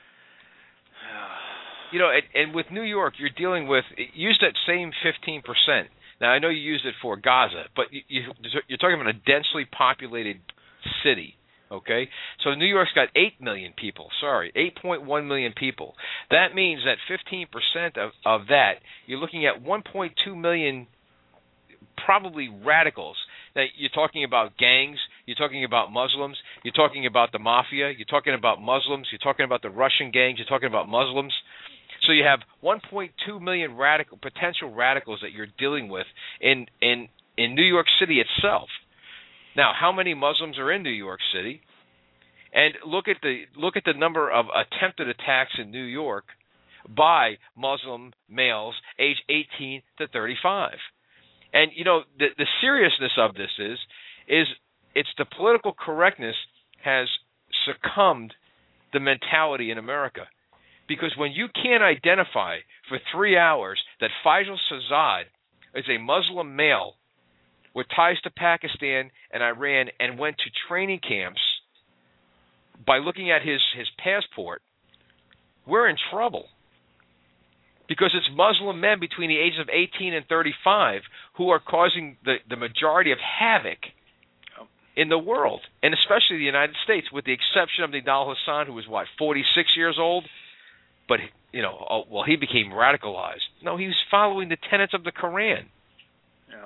You know, and, and with New York, you're dealing with, use that same fifteen percent. Now, I know you used it for Gaza, but you, you, you're talking about a densely populated city, okay? So New York's got eight million people, sorry, eight point one million people. That means that fifteen percent of, of that, you're looking at one point two million probably radicals. Now, you're talking about gangs, you're talking about Muslims, you're talking about the mafia, you're talking about Muslims, you're talking about the Russian gangs, you're talking about Muslims. So you have one point two million radical potential radicals that you're dealing with in, in in New York City itself. Now, how many Muslims are in New York City? And look at the look at the number of attempted attacks in New York by Muslim males aged eighteen to thirty-five. And you know, the the seriousness of this is is it's the political correctness has succumbed the mentality in America. Because when you can't identify for three hours that Faisal Shahzad is a Muslim male with ties to Pakistan and Iran and went to training camps by looking at his, his passport, we're in trouble. Because it's Muslim men between the ages of eighteen and thirty-five who are causing the, the majority of havoc in the world, and especially the United States, with the exception of Nidal Hasan, who was, what, forty-six years old? But, you know, oh, well, he became radicalized. No, he was following the tenets of the Quran. Yeah.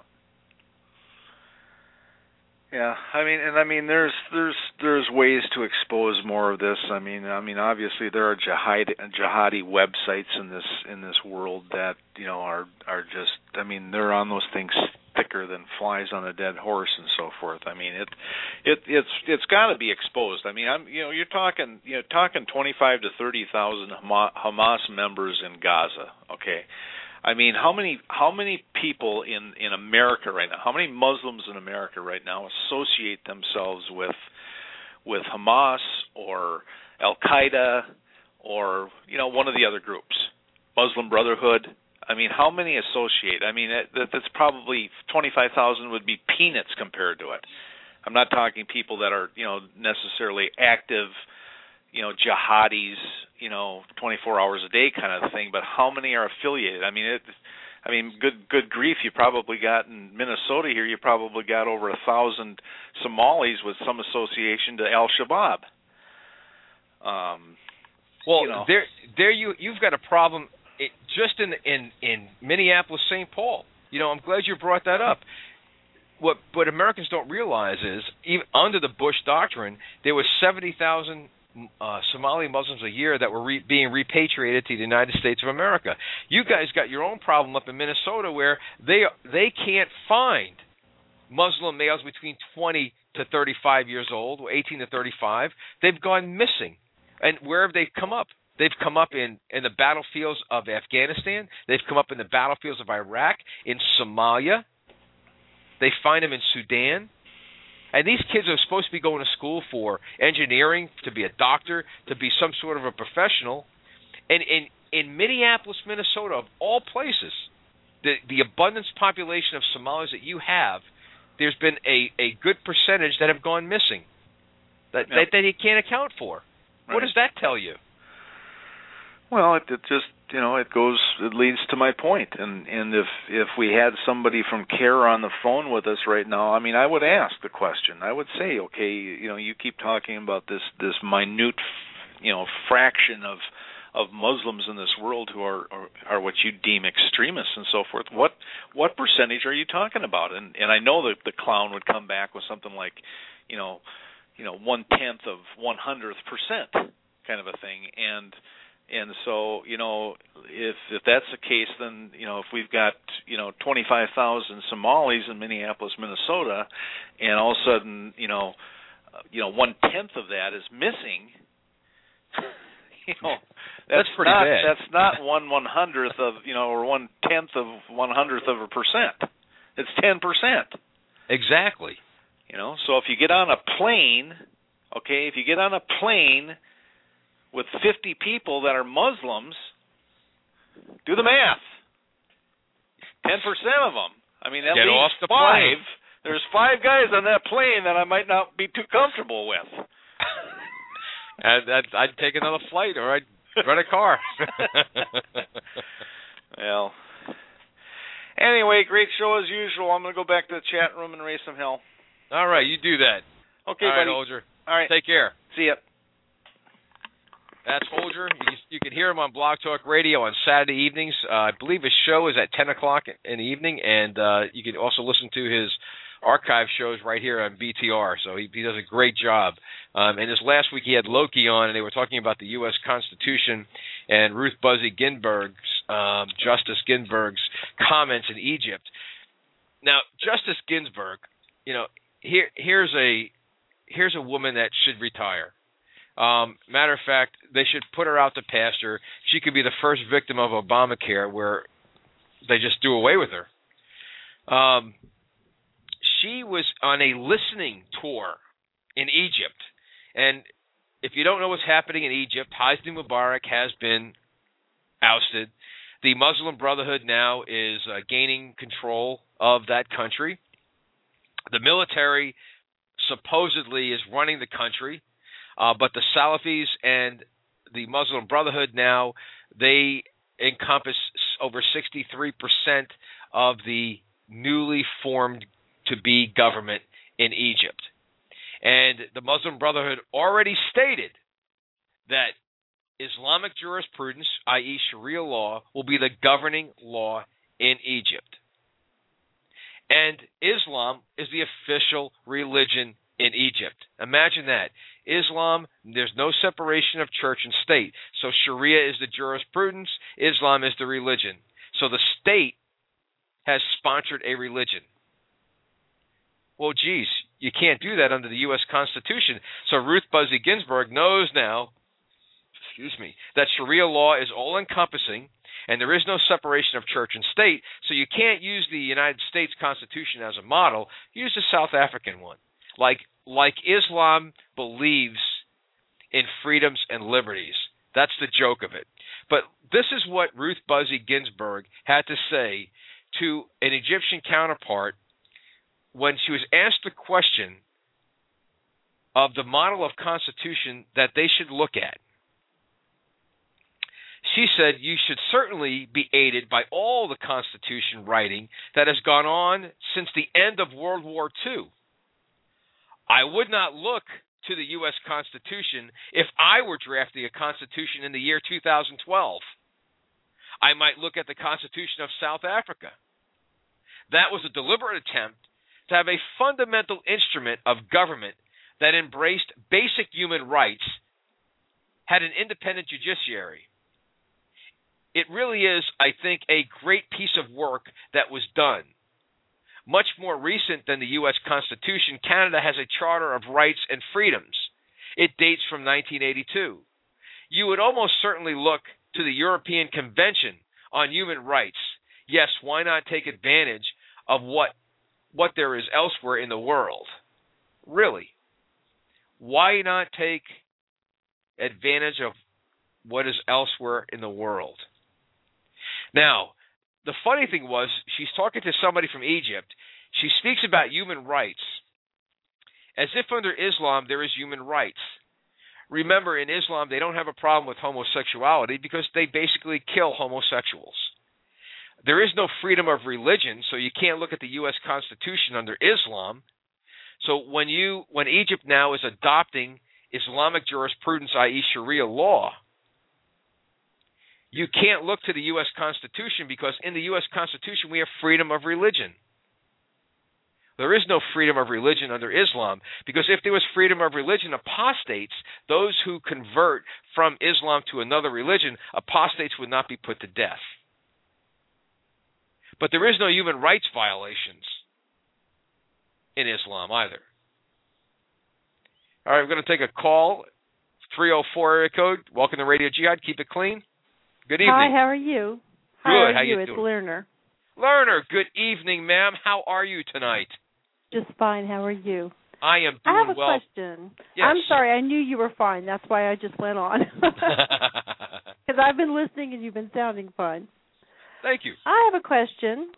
Yeah, I mean, and I mean, there's there's there's ways to expose more of this. I mean, I mean, obviously there are jihad jihadi websites in this in this world that, you know, are are just, I mean, they're on those things thicker than flies on a dead horse and so forth. I mean, it it it's it's got to be exposed. I mean, I'm you know, you're talking you know talking twenty-five to thirty thousand Hamas members in Gaza. Okay. I mean, how many how many people in, in America right now, how many Muslims in America right now associate themselves with with Hamas or Al Qaeda or, you know, one of the other groups, Muslim Brotherhood? I mean, how many associate? I mean, that, that's probably twenty-five thousand would be peanuts compared to it. I'm not talking people that are, you know, necessarily active, you know, jihadis, you know, twenty-four hours a day kind of thing, but how many are affiliated? I mean, it, I mean, good good grief, you probably got in Minnesota here, you probably got over a thousand Somalis with some association to Al-Shabaab. Um, well, you know. there, there you you've got a problem it, just in in in Minneapolis, Saint Paul. You know, I'm glad you brought that up. What what Americans don't realize is, even under the Bush doctrine, there was seventy thousand uh, Somali Muslims a year that were re- being repatriated to the United States of America. You guys got your own problem up in Minnesota where they they can't find Muslim males between twenty to thirty-five years old, or eighteen to thirty-five. They've gone missing. And where have they come up? They've come up in, in the battlefields of Afghanistan. They've come up in the battlefields of Iraq, in Somalia. They find them in Sudan. And these kids are supposed to be going to school for engineering, to be a doctor, to be some sort of a professional. And in, in Minneapolis, Minnesota, of all places, the, the abundance population of Somalis that you have, there's been a, a good percentage that have gone missing that, yep. that, that you can't account for. Right. What does that tell you? Well, it, it just, you know, it goes, it leads to my point. And, and if if we had somebody from CARE on the phone with us right now, I mean, I would ask the question. I would say, okay, you know, you keep talking about this this minute, you know, fraction of of Muslims in this world who are, are are what you deem extremists and so forth. What what percentage are you talking about? And and I know that the clown would come back with something like, you know, you know, one tenth of one hundredth percent kind of a thing. And and so, you know, if if that's the case, then, you know, if we've got, you know, twenty-five thousand Somalis in Minneapolis, Minnesota, and all of a sudden, you know, uh, you know, one tenth of that is missing. You know, that's, that's pretty not, bad. That's not one one hundredth of, you know, or one tenth of one hundredth of a percent. It's ten percent. Exactly. You know, so if you get on a plane, okay, if you get on a plane with fifty people that are Muslims, do the math. ten percent of them. I mean, that get leaves off the five. Plane. There's five guys on that plane that I might not be too comfortable with. I'd, I'd, I'd take another flight, or I'd rent a car. Well, anyway, great show as usual. I'm going to go back to the chat room and raise some hell. All right, you do that. Okay, All right, buddy. Olger. All right. Take care. See ya. That's Olger. You, you can hear him on Blog Talk Radio on Saturday evenings. Uh, I believe his show is at ten o'clock in the evening, and uh, you can also listen to his archive shows right here on B T R. So he, he does a great job. Um, and this last week he had Loki on, and they were talking about the U S Constitution and Ruth Buzzy Ginsburg's, um, Justice Ginsburg's comments in Egypt. Now, Justice Ginsburg, you know, here here's a here's a woman that should retire. Um, matter of fact, they should put her out to pasture. She could be the first victim of Obamacare, where they just do away with her. Um, she was on a listening tour in Egypt. And if you don't know what's happening in Egypt, Hosni Mubarak has been ousted. The Muslim Brotherhood now is uh, gaining control of that country. The military supposedly is running the country, uh, but the Salafis and the Muslim Brotherhood now, they encompass over sixty-three percent of the newly formed to-be government in Egypt. And the Muslim Brotherhood already stated that Islamic jurisprudence, that is. Sharia law, will be the governing law in Egypt. And Islam is the official religion in Egypt. Imagine that. Islam, there's no separation of church and state. So Sharia is the jurisprudence, Islam is the religion. So the state has sponsored a religion. Well, geez, you can't do that under the U S Constitution. So Ruth Buzzy Ginsburg knows now, excuse me, that Sharia law is all-encompassing, and there is no separation of church and state, so you can't use the United States Constitution as a model. Use the South African one. Like, like Islam believes in freedoms and liberties. That's the joke of it. But this is what Ruth Buzzy Ginsburg had to say to an Egyptian counterpart when she was asked the question of the model of constitution that they should look at. She said, you should certainly be aided by all the constitution writing that has gone on since the end of World War Two. I would not look to the U S Constitution if I were drafting a constitution in the year two thousand twelve. I might look at the Constitution of South Africa. That was a deliberate attempt to have a fundamental instrument of government that embraced basic human rights had an independent judiciary. It really is, I think, a great piece of work that was done. Much more recent than the U S Constitution, Canada has a Charter of Rights and Freedoms. It dates from nineteen eighty-two. You would almost certainly look to the European Convention on Human Rights. Yes, why not take advantage of what what there is elsewhere in the world? Really. Why not take advantage of what is elsewhere in the world? Now, the funny thing was, she's talking to somebody from Egypt. She speaks about human rights as if under Islam there is human rights. Remember, in Islam, they don't have a problem with homosexuality because they basically kill homosexuals. There is no freedom of religion, so you can't look at the U S Constitution under Islam. So when you when Egypt now is adopting Islamic jurisprudence, that is. Sharia law, you can't look to the U S Constitution because in the U S Constitution we have freedom of religion. There is no freedom of religion under Islam because if there was freedom of religion, apostates, those who convert from Islam to another religion, apostates would not be put to death. But there is no human rights violations in Islam either. All right, we're going to take a call. three oh four area code. Welcome to Radio Jihad. Keep it clean. Good evening. Hi, how are you? Good. How are how you? you It's doing? Lerner. Lerner, good evening, ma'am. How are you tonight? Just fine. How are you? I am doing I have a well. question. Yes. I'm sorry. I knew you were fine. That's why I just went on. Because I've been listening and you've been sounding fine. Thank you. I have a question.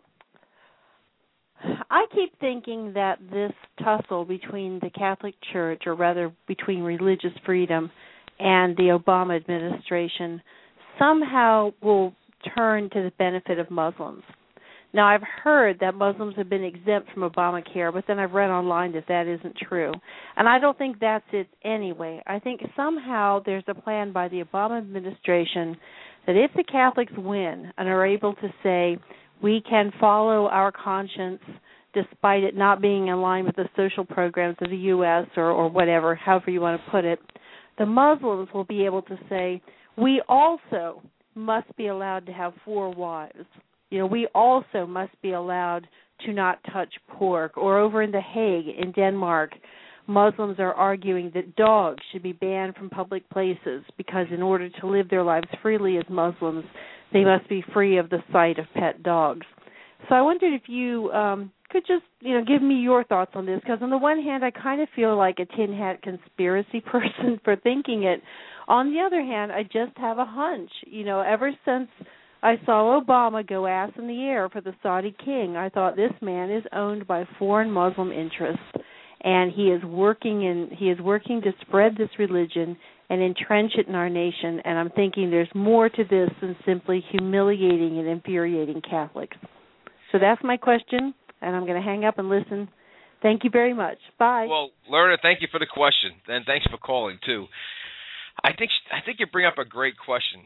I keep thinking that this tussle between the Catholic Church, or rather between religious freedom and the Obama administration, somehow will turn to the benefit of Muslims. Now, I've heard that Muslims have been exempt from Obamacare, but then I've read online that that isn't true. And I don't think that's it anyway. I think somehow there's a plan by the Obama administration that if the Catholics win and are able to say, we can follow our conscience despite it not being in line with the social programs of the U S or, or whatever, however you want to put it, the Muslims will be able to say, we also must be allowed to have four wives. You know, we also must be allowed to not touch pork. Or over in The Hague, in Denmark, Muslims are arguing that dogs should be banned from public places because in order to live their lives freely as Muslims, they must be free of the sight of pet dogs. So I wondered if you um, could just, you know, give me your thoughts on this, because on the one hand, I kind of feel like a tin hat conspiracy person for thinking it. On the other hand, I just have a hunch. You know, ever since I saw Obama go ass in the air for the Saudi king, I thought this man is owned by foreign Muslim interests, and he is working in he is working to spread this religion and entrench it in our nation. And I'm thinking there's more to this than simply humiliating and infuriating Catholics. So that's my question, and I'm going to hang up and listen. Thank you very much. Bye. Well, Lerner, thank you for the question, and thanks for calling too. I think I think you bring up a great question.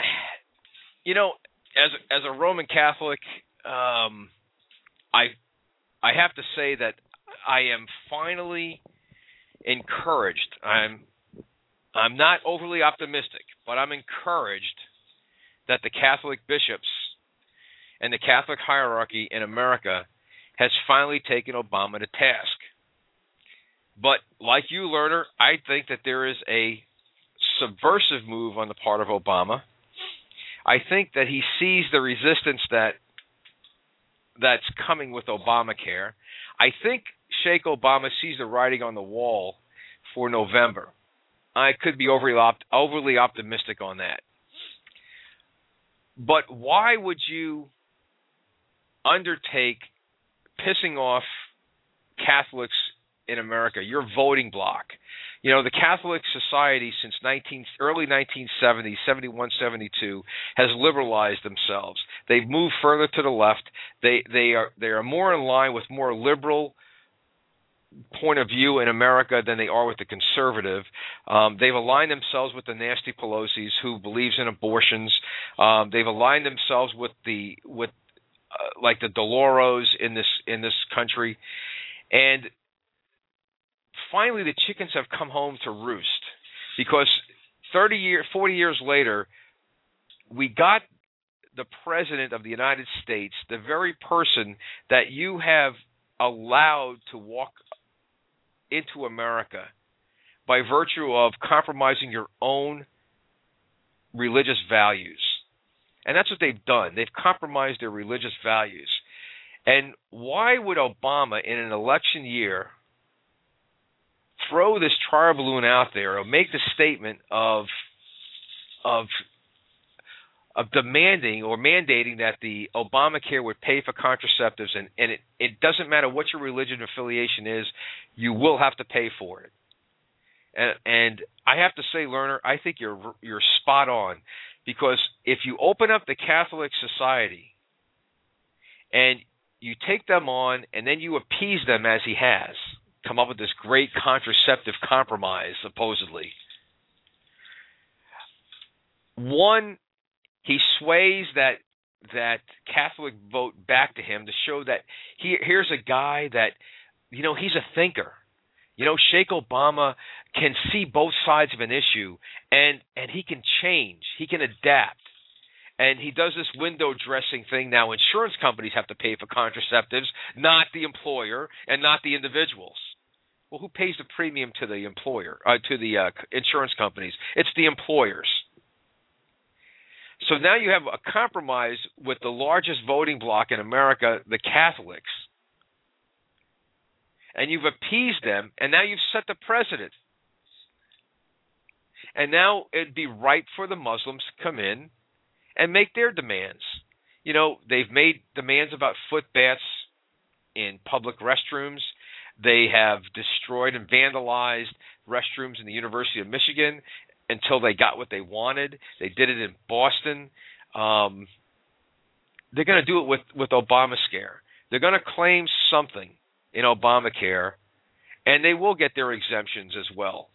You know, as as a Roman Catholic, um, I I have to say that I am finally encouraged. I'm I'm not overly optimistic, but I'm encouraged that the Catholic bishops and the Catholic hierarchy in America has finally taken Obama to task. But like you, Lerner, I think that there is a subversive move on the part of Obama. I think that he sees the resistance that that's coming with Obamacare. I think Sheikh Obama sees the writing on the wall for November. I could be overly, opt- overly optimistic on that. But why would you undertake pissing off Catholics in America, your voting bloc? You know, the Catholic Society since nineteen, early nineteen seventies, seventy-one, seventy-two, has liberalized themselves. They've moved further to the left. They they are they are more in line with more liberal point of view in America than they are with the conservative. Um, they've aligned themselves with the nasty Pelosi's, who believes in abortions. Um, they've aligned themselves with the with uh, like the Doloros in this in this country, and finally, the chickens have come home to roost, because thirty years, forty years later, we got the President of the United States, the very person that you have allowed to walk into America by virtue of compromising your own religious values. And that's what they've done. They've compromised their religious values. And why would Obama, in an election year, throw this trial balloon out there or make the statement of of of demanding or mandating that the Obamacare would pay for contraceptives, and, and it, it doesn't matter what your religion affiliation is, you will have to pay for it. And, and I have to say, Lerner, I think you're you're spot on, because if you open up the Catholic Society and you take them on and then you appease them as he has, come up with this great contraceptive compromise, supposedly. One, he sways that that Catholic vote back to him to show that he, here's a guy that, you know, he's a thinker. You know, Sheikh Obama can see both sides of an issue, and, and he can change. He can adapt. And he does this window dressing thing now. Insurance companies have to pay for contraceptives, not the employer and not the individuals. Well, who pays the premium to the employer, uh, to the uh, insurance companies? It's the employers. So now you have a compromise with the largest voting bloc in America, the Catholics, and you've appeased them, and now you've set the precedent. And now it'd be right for the Muslims to come in and make their demands. You know, they've made demands about foot baths in public restrooms. They have destroyed and vandalized restrooms in the University of Michigan until they got what they wanted. They did it in Boston. Um, they're going to do it with, with Obamacare. They're going to claim something in Obamacare, and they will get their exemptions as well.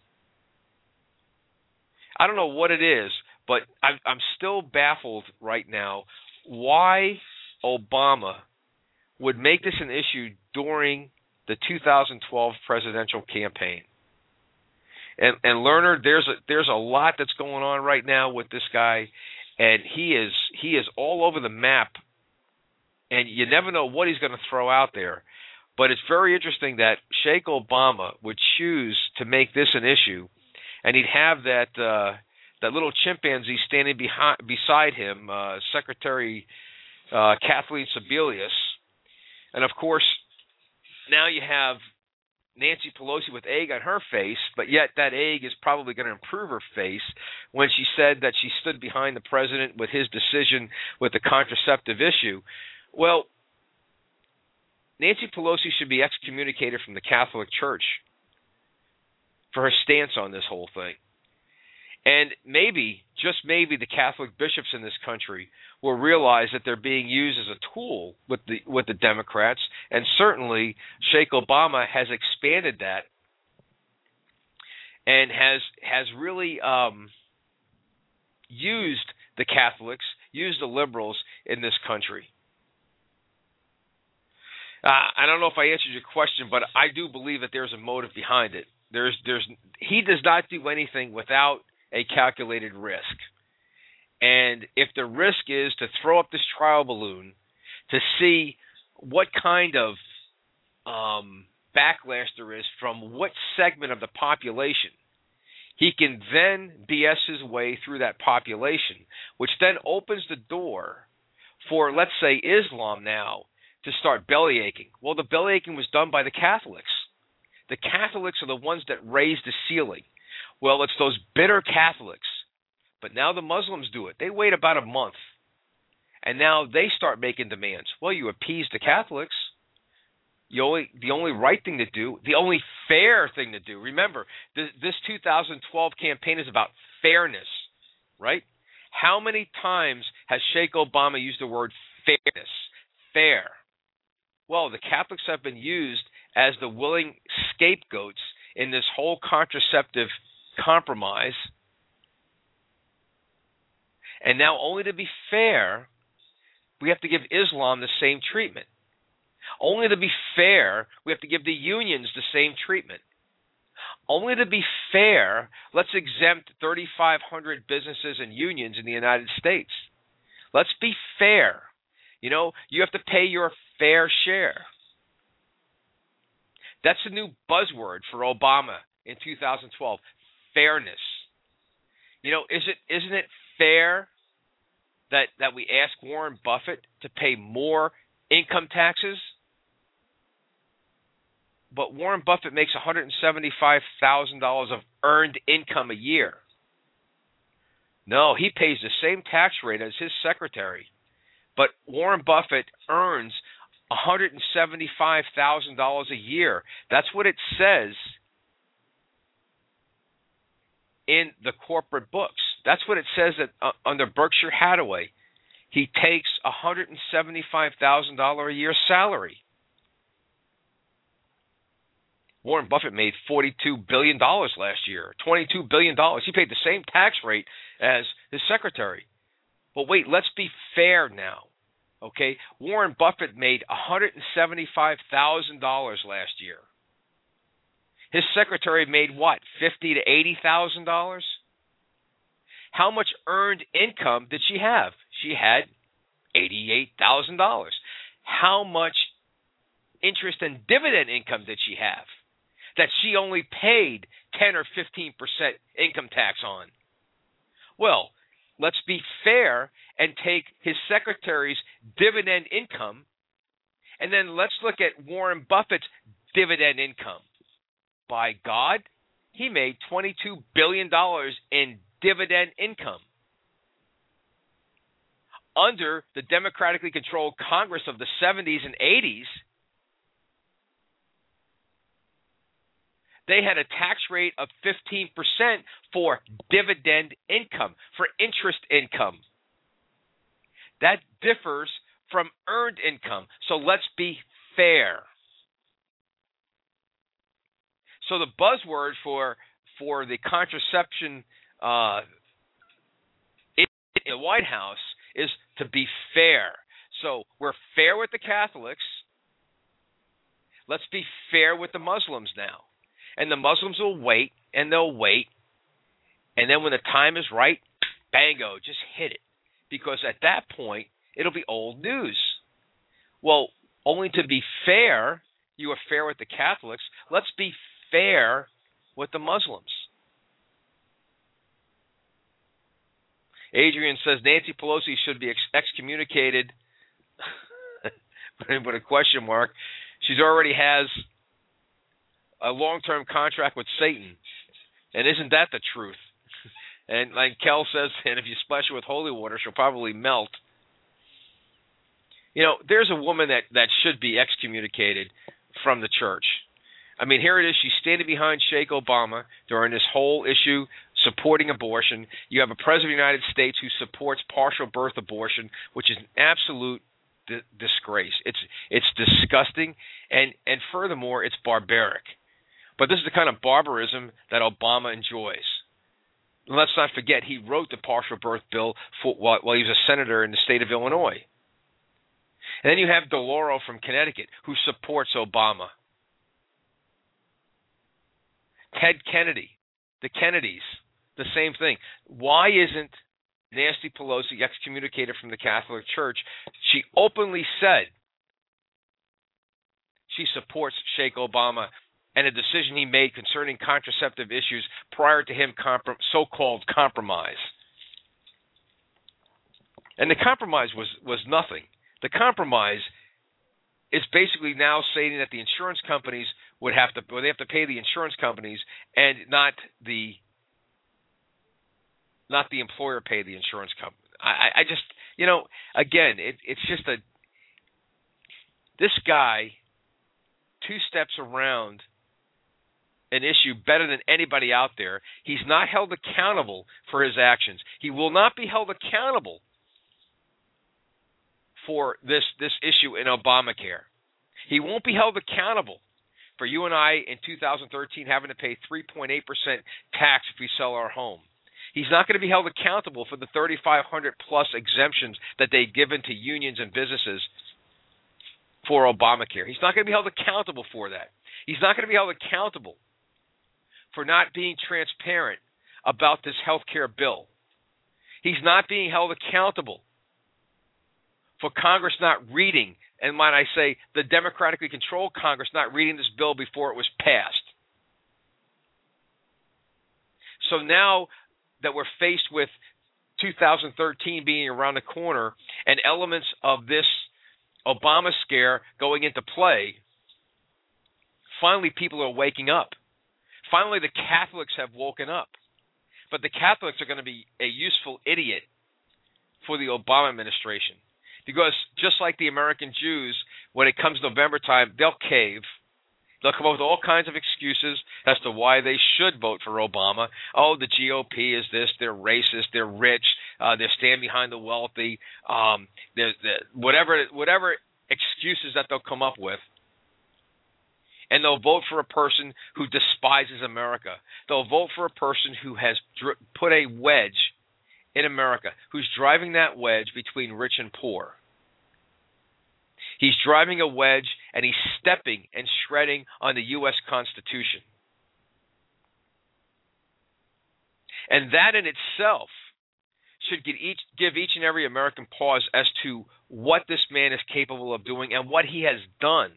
I don't know what it is, but I'm, I'm still baffled right now why Obama would make this an issue during the two thousand twelve presidential campaign. And, and Lerner, there's a, there's a lot that's going on right now with this guy, and he is he is all over the map, and you never know what he's going to throw out there. But it's very interesting that Sheikh Obama would choose to make this an issue, and he'd have that uh, that little chimpanzee standing behind, beside him, uh, Secretary uh, Kathleen Sebelius. And, of course, now you have Nancy Pelosi with egg on her face, but yet that egg is probably going to improve her face when she said that she stood behind the president with his decision with the contraceptive issue. Well, Nancy Pelosi should be excommunicated from the Catholic Church for her stance on this whole thing. And maybe, just maybe, the Catholic bishops in this country will realize that they're being used as a tool with the with the Democrats, and certainly Sheikh Obama has expanded that and has has really um, used the Catholics, used the liberals in this country. Uh, I don't know if I answered your question, but I do believe that there's a motive behind it. There's, there's, he does not do anything without a calculated risk. And if the risk is to throw up this trial balloon to see what kind of um, backlash there is from what segment of the population, he can then B S his way through that population, which then opens the door for, let's say, Islam now to start bellyaching. Well, the bellyaching was done by the Catholics. The Catholics are the ones that raised the ceiling. Well, it's those bitter Catholics. But now the Muslims do it. They wait about a month. And now they start making demands. Well, you appease the Catholics. You only, the only right thing to do, the only fair thing to do. Remember, this, this two thousand twelve campaign is about fairness, right? How many times has Sheikh Obama used the word fairness? Fair. Well, the Catholics have been used as the willing scapegoats in this whole contraceptive compromise. And now, only to be fair, we have to give Islam the same treatment. Only to be fair, we have to give the unions the same treatment. only to be fair, let's exempt thirty-five hundred businesses and unions in the United States. Let's be fair. You know, you have to pay your fair share. That's a new buzzword for Obama in two thousand twelve, fairness. You know, is it isn't it fair that that we ask Warren Buffett to pay more income taxes? But Warren Buffett makes one hundred seventy-five thousand dollars of earned income a year. No, he pays the same tax rate as his secretary. But Warren Buffett earns one hundred seventy-five thousand dollars a year. That's what it says in the corporate books. That's what it says that uh, under Berkshire Hathaway. He takes a one hundred seventy-five thousand dollars a year salary. Warren Buffett made forty-two billion dollars last year, twenty-two billion dollars. He paid the same tax rate as his secretary. But wait, let's be fair now, okay? Warren Buffett made one hundred seventy-five thousand dollars last year. His secretary made what, fifty thousand to eighty thousand dollars? How much earned income did she have? She had eighty-eight thousand dollars. How much interest and dividend income did she have that she only paid ten or fifteen percent income tax on? Well, let's be fair and take his secretary's dividend income, and then let's look at Warren Buffett's dividend income. By God, he made twenty-two billion dollars in dividend income. Under the democratically controlled Congress of the seventies and eighties, they had a tax rate of fifteen percent for dividend income, for interest income. That differs from earned income. So let's be fair. So the buzzword for for the contraception uh, in the White House is to be fair. So we're fair with the Catholics. Let's be fair with the Muslims now. And the Muslims will wait, and they'll wait. And then when the time is right, bango, just hit it. Because at that point, it'll be old news. Well, only to be fair, you are fair with the Catholics. Let's be fair with the Muslims. Adrian says Nancy Pelosi should be ex- excommunicated, with a question mark. She already has a long-term contract with Satan, and isn't that the truth? And like Kel says, and if you splash her with holy water, she'll probably melt. You know, there's a woman that, that should be excommunicated from the church. I mean, here it is. She's standing behind Sheikh Obama during this whole issue, supporting abortion. You have a president of the United States who supports partial birth abortion, which is an absolute di- disgrace. It's it's disgusting, and, and furthermore, it's barbaric. But this is the kind of barbarism that Obama enjoys. And let's not forget, he wrote the partial birth bill for, while, while he was a senator in the state of Illinois. And then you have DeLauro from Connecticut, who supports Obama. Ted Kennedy, the Kennedys, the same thing. Why isn't Nancy Pelosi excommunicated from the Catholic Church? She openly said she supports Sheikh Obama and a decision he made concerning contraceptive issues prior to him comprom- so-called compromise. And the compromise was, was nothing. The compromise is basically now saying that the insurance companies would have to, well, they have to pay the insurance companies and not the, not the employer pay the insurance company. I, I just, you know, again, it, it's just a, this guy, two steps around an issue better than anybody out there. He's not held accountable for his actions. He will not be held accountable for this, this issue in Obamacare. He won't be held accountable for you and I in two thousand thirteen having to pay three point eight percent tax if we sell our home. He's not going to be held accountable for the thirty-five hundred plus exemptions that they've given to unions and businesses for Obamacare. He's not going to be held accountable for that. He's not going to be held accountable for not being transparent about this health care bill. He's not being held accountable for Congress not reading, and might I say, the democratically controlled Congress not reading this bill before it was passed. So now that we're faced with two thousand thirteen being around the corner and elements of this Obama scare going into play, finally people are waking up. Finally the Catholics have woken up. But the Catholics are going to be a useful idiot for the Obama administration. Because just like the American Jews, when it comes November time, they'll cave. They'll come up with all kinds of excuses as to why they should vote for Obama. Oh, the G O P is this, they're racist, they're rich, uh, they're stand behind the wealthy, um, they're, they're, whatever, whatever excuses that they'll come up with. And they'll vote for a person who despises America. They'll vote for a person who has dr- put a wedge in America, who's driving that wedge between rich and poor. He's driving a wedge, and he's stepping and shredding on the U S Constitution. And that in itself should give each, give each and every American pause as to what this man is capable of doing and what he has done.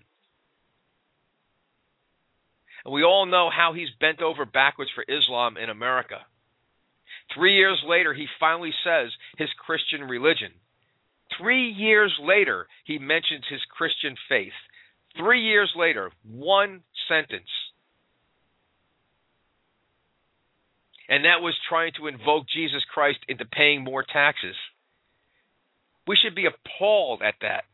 And we all know how he's bent over backwards for Islam in America. Three years later, he finally says his Christian religion. Three years later, he mentions his Christian faith. Three years later, one sentence. And that was trying to invoke Jesus Christ into paying more taxes. We should be appalled at that.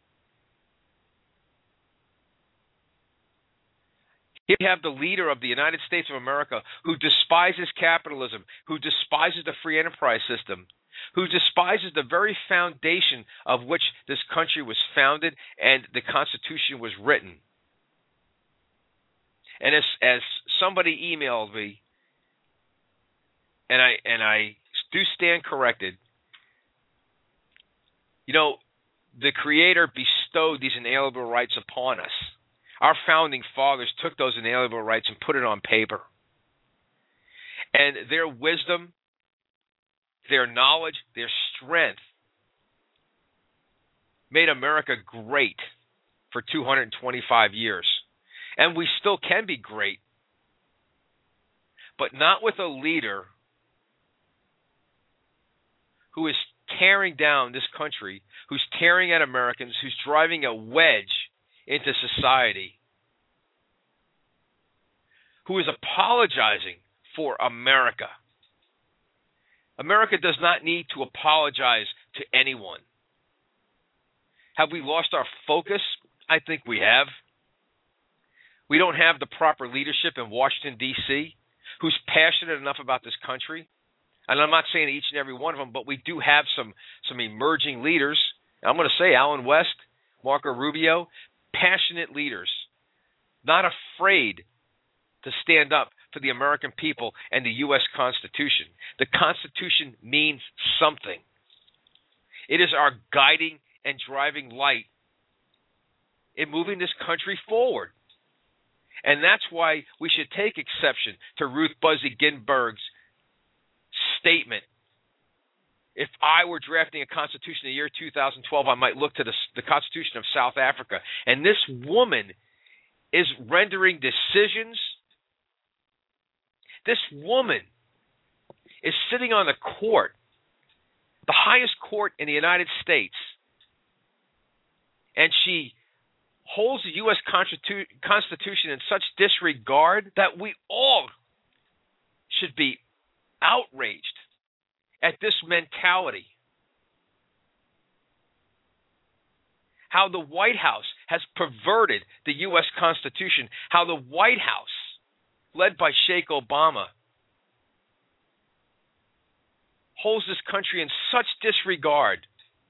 Here we have the leader of the United States of America who despises capitalism, who despises the free enterprise system, who despises the very foundation of which this country was founded and the Constitution was written. And as, as somebody emailed me, and I and I do stand corrected, you know, the Creator bestowed these inalienable rights upon us. Our founding fathers took those inalienable rights and put it on paper. And their wisdom, their knowledge, their strength made America great for two hundred twenty-five years. And we still can be great, but not with a leader who is tearing down this country, who's tearing at Americans, who's driving a wedge into society, who is apologizing for America. America does not need to apologize to anyone. Have we lost our focus? I think we have. We don't have the proper leadership in Washington, D C, who's passionate enough about this country. And I'm not saying each and every one of them, but we do have some, some emerging leaders. I'm going to say Allen West, Marco Rubio, passionate leaders, not afraid to stand up for the American people and the U S Constitution. The Constitution means something. It is our guiding and driving light in moving this country forward. And that's why we should take exception to Ruth Buzzy Ginsburg's statement. If I were drafting a constitution in the year two thousand twelve, I might look to the, the Constitution of South Africa. And this woman is rendering decisions. This woman is sitting on the court, the highest court in the United States, and she holds the U S Constitution in such disregard that we all should be outraged at this mentality. How the White House has perverted the U S Constitution, how the White House, led by Sheikh Obama, holds this country in such disregard,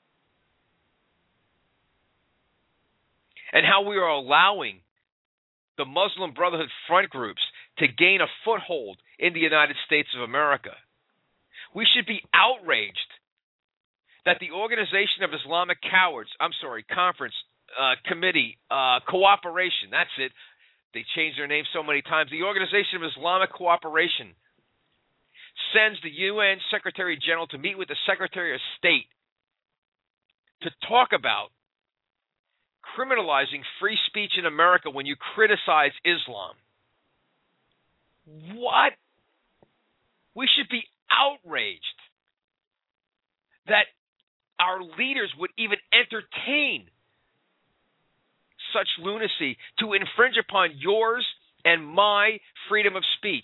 and how we are allowing the Muslim Brotherhood front groups to gain a foothold in the United States of America. We should be outraged that the Organization of Islamic Cowards, I'm sorry, Conference, uh, Committee, uh, Cooperation, that's it, they changed their name so many times, the Organization of Islamic Cooperation sends the U N Secretary General to meet with the Secretary of State to talk about criminalizing free speech in America when you criticize Islam. What? We should be outraged that our leaders would even entertain such lunacy to infringe upon yours and my freedom of speech.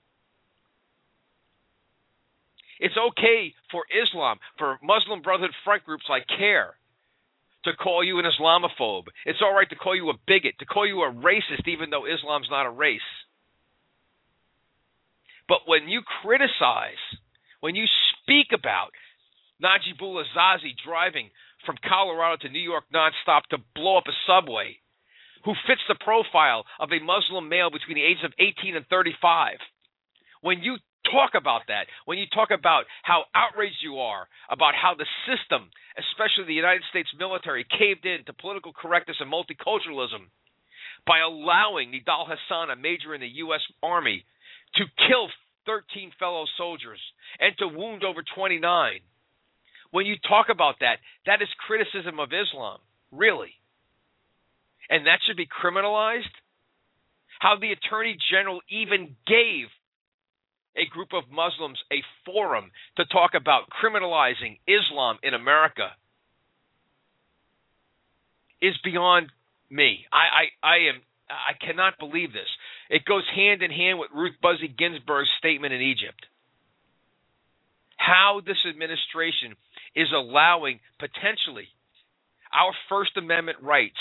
It's okay for Islam, for Muslim Brotherhood front groups like CARE, to call you an Islamophobe. It's all right to call you a bigot, to call you a racist, even though Islam's not a race. But when you criticize, when you speak about Najibullah Zazi driving from Colorado to New York nonstop to blow up a subway, who fits the profile of a Muslim male between the ages of eighteen and thirty-five, when you talk about that, when you talk about how outraged you are about how the system, especially the United States military, caved in to political correctness and multiculturalism by allowing Nidal Hassan, a major in the U S Army, to kill thirteen fellow soldiers and to wound over twenty-nine. When you talk about that, that is criticism of Islam, really. And that should be criminalized? How the Attorney General even gave a group of Muslims a forum to talk about criminalizing Islam in America is beyond me. I, I, I am I cannot believe this. It goes hand in hand with Ruth Buzzy Ginsburg's statement in Egypt. How this administration is allowing potentially our First Amendment rights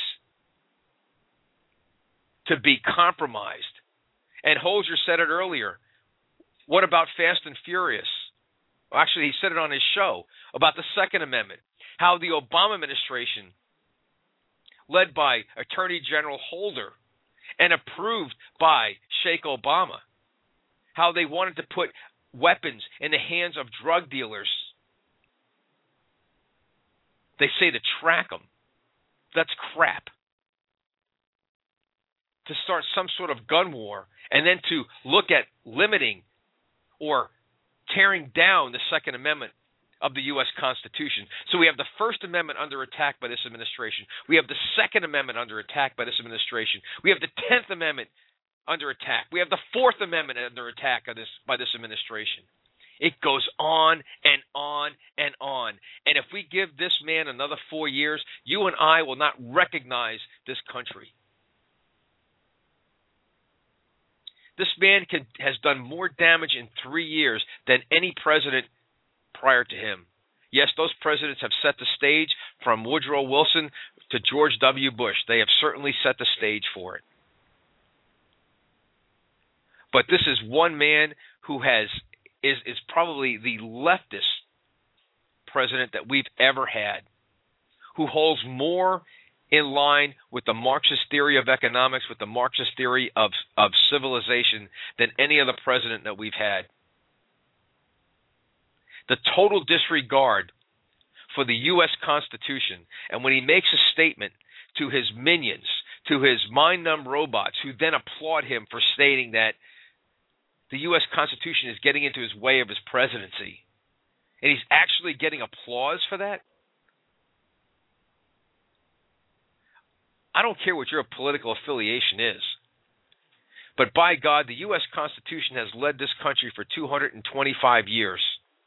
to be compromised. And Holzer said it earlier. What about Fast and Furious? Well, actually, he said it on his show about the Second Amendment. How the Obama administration, led by Attorney General Holder and approved by Sheikh Obama, how they wanted to put weapons in the hands of drug dealers. They say to track them. That's crap. To start some sort of gun war and then to look at limiting or tearing down the Second Amendment of the U S Constitution. So we have the First Amendment under attack by this administration. We have the Second Amendment under attack by this administration. We have the Tenth Amendment under attack. We have the Fourth Amendment under attack of this, by this administration. It goes on and on and on. And if we give this man another four years, you and I will not recognize this country. This man can, has done more damage in three years than any president prior to him. Yes, those presidents have set the stage from Woodrow Wilson to George W. Bush. They have certainly set the stage for it. But this is one man who has is, is probably the leftist president that we've ever had, who holds more in line with the Marxist theory of economics, with the Marxist theory of, of civilization than any other president that we've had. The total disregard for the U S Constitution, and when he makes a statement to his minions, to his mind-numb robots, who then applaud him for stating that the U S Constitution is getting into his way of his presidency, and he's actually getting applause for that? I don't care what your political affiliation is, but by God, the U S Constitution has led this country for two hundred twenty-five years.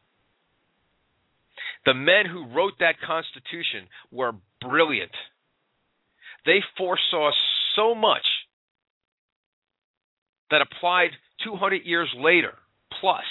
The men who wrote that Constitution were brilliant. They foresaw so much that applied two hundred years later, plus,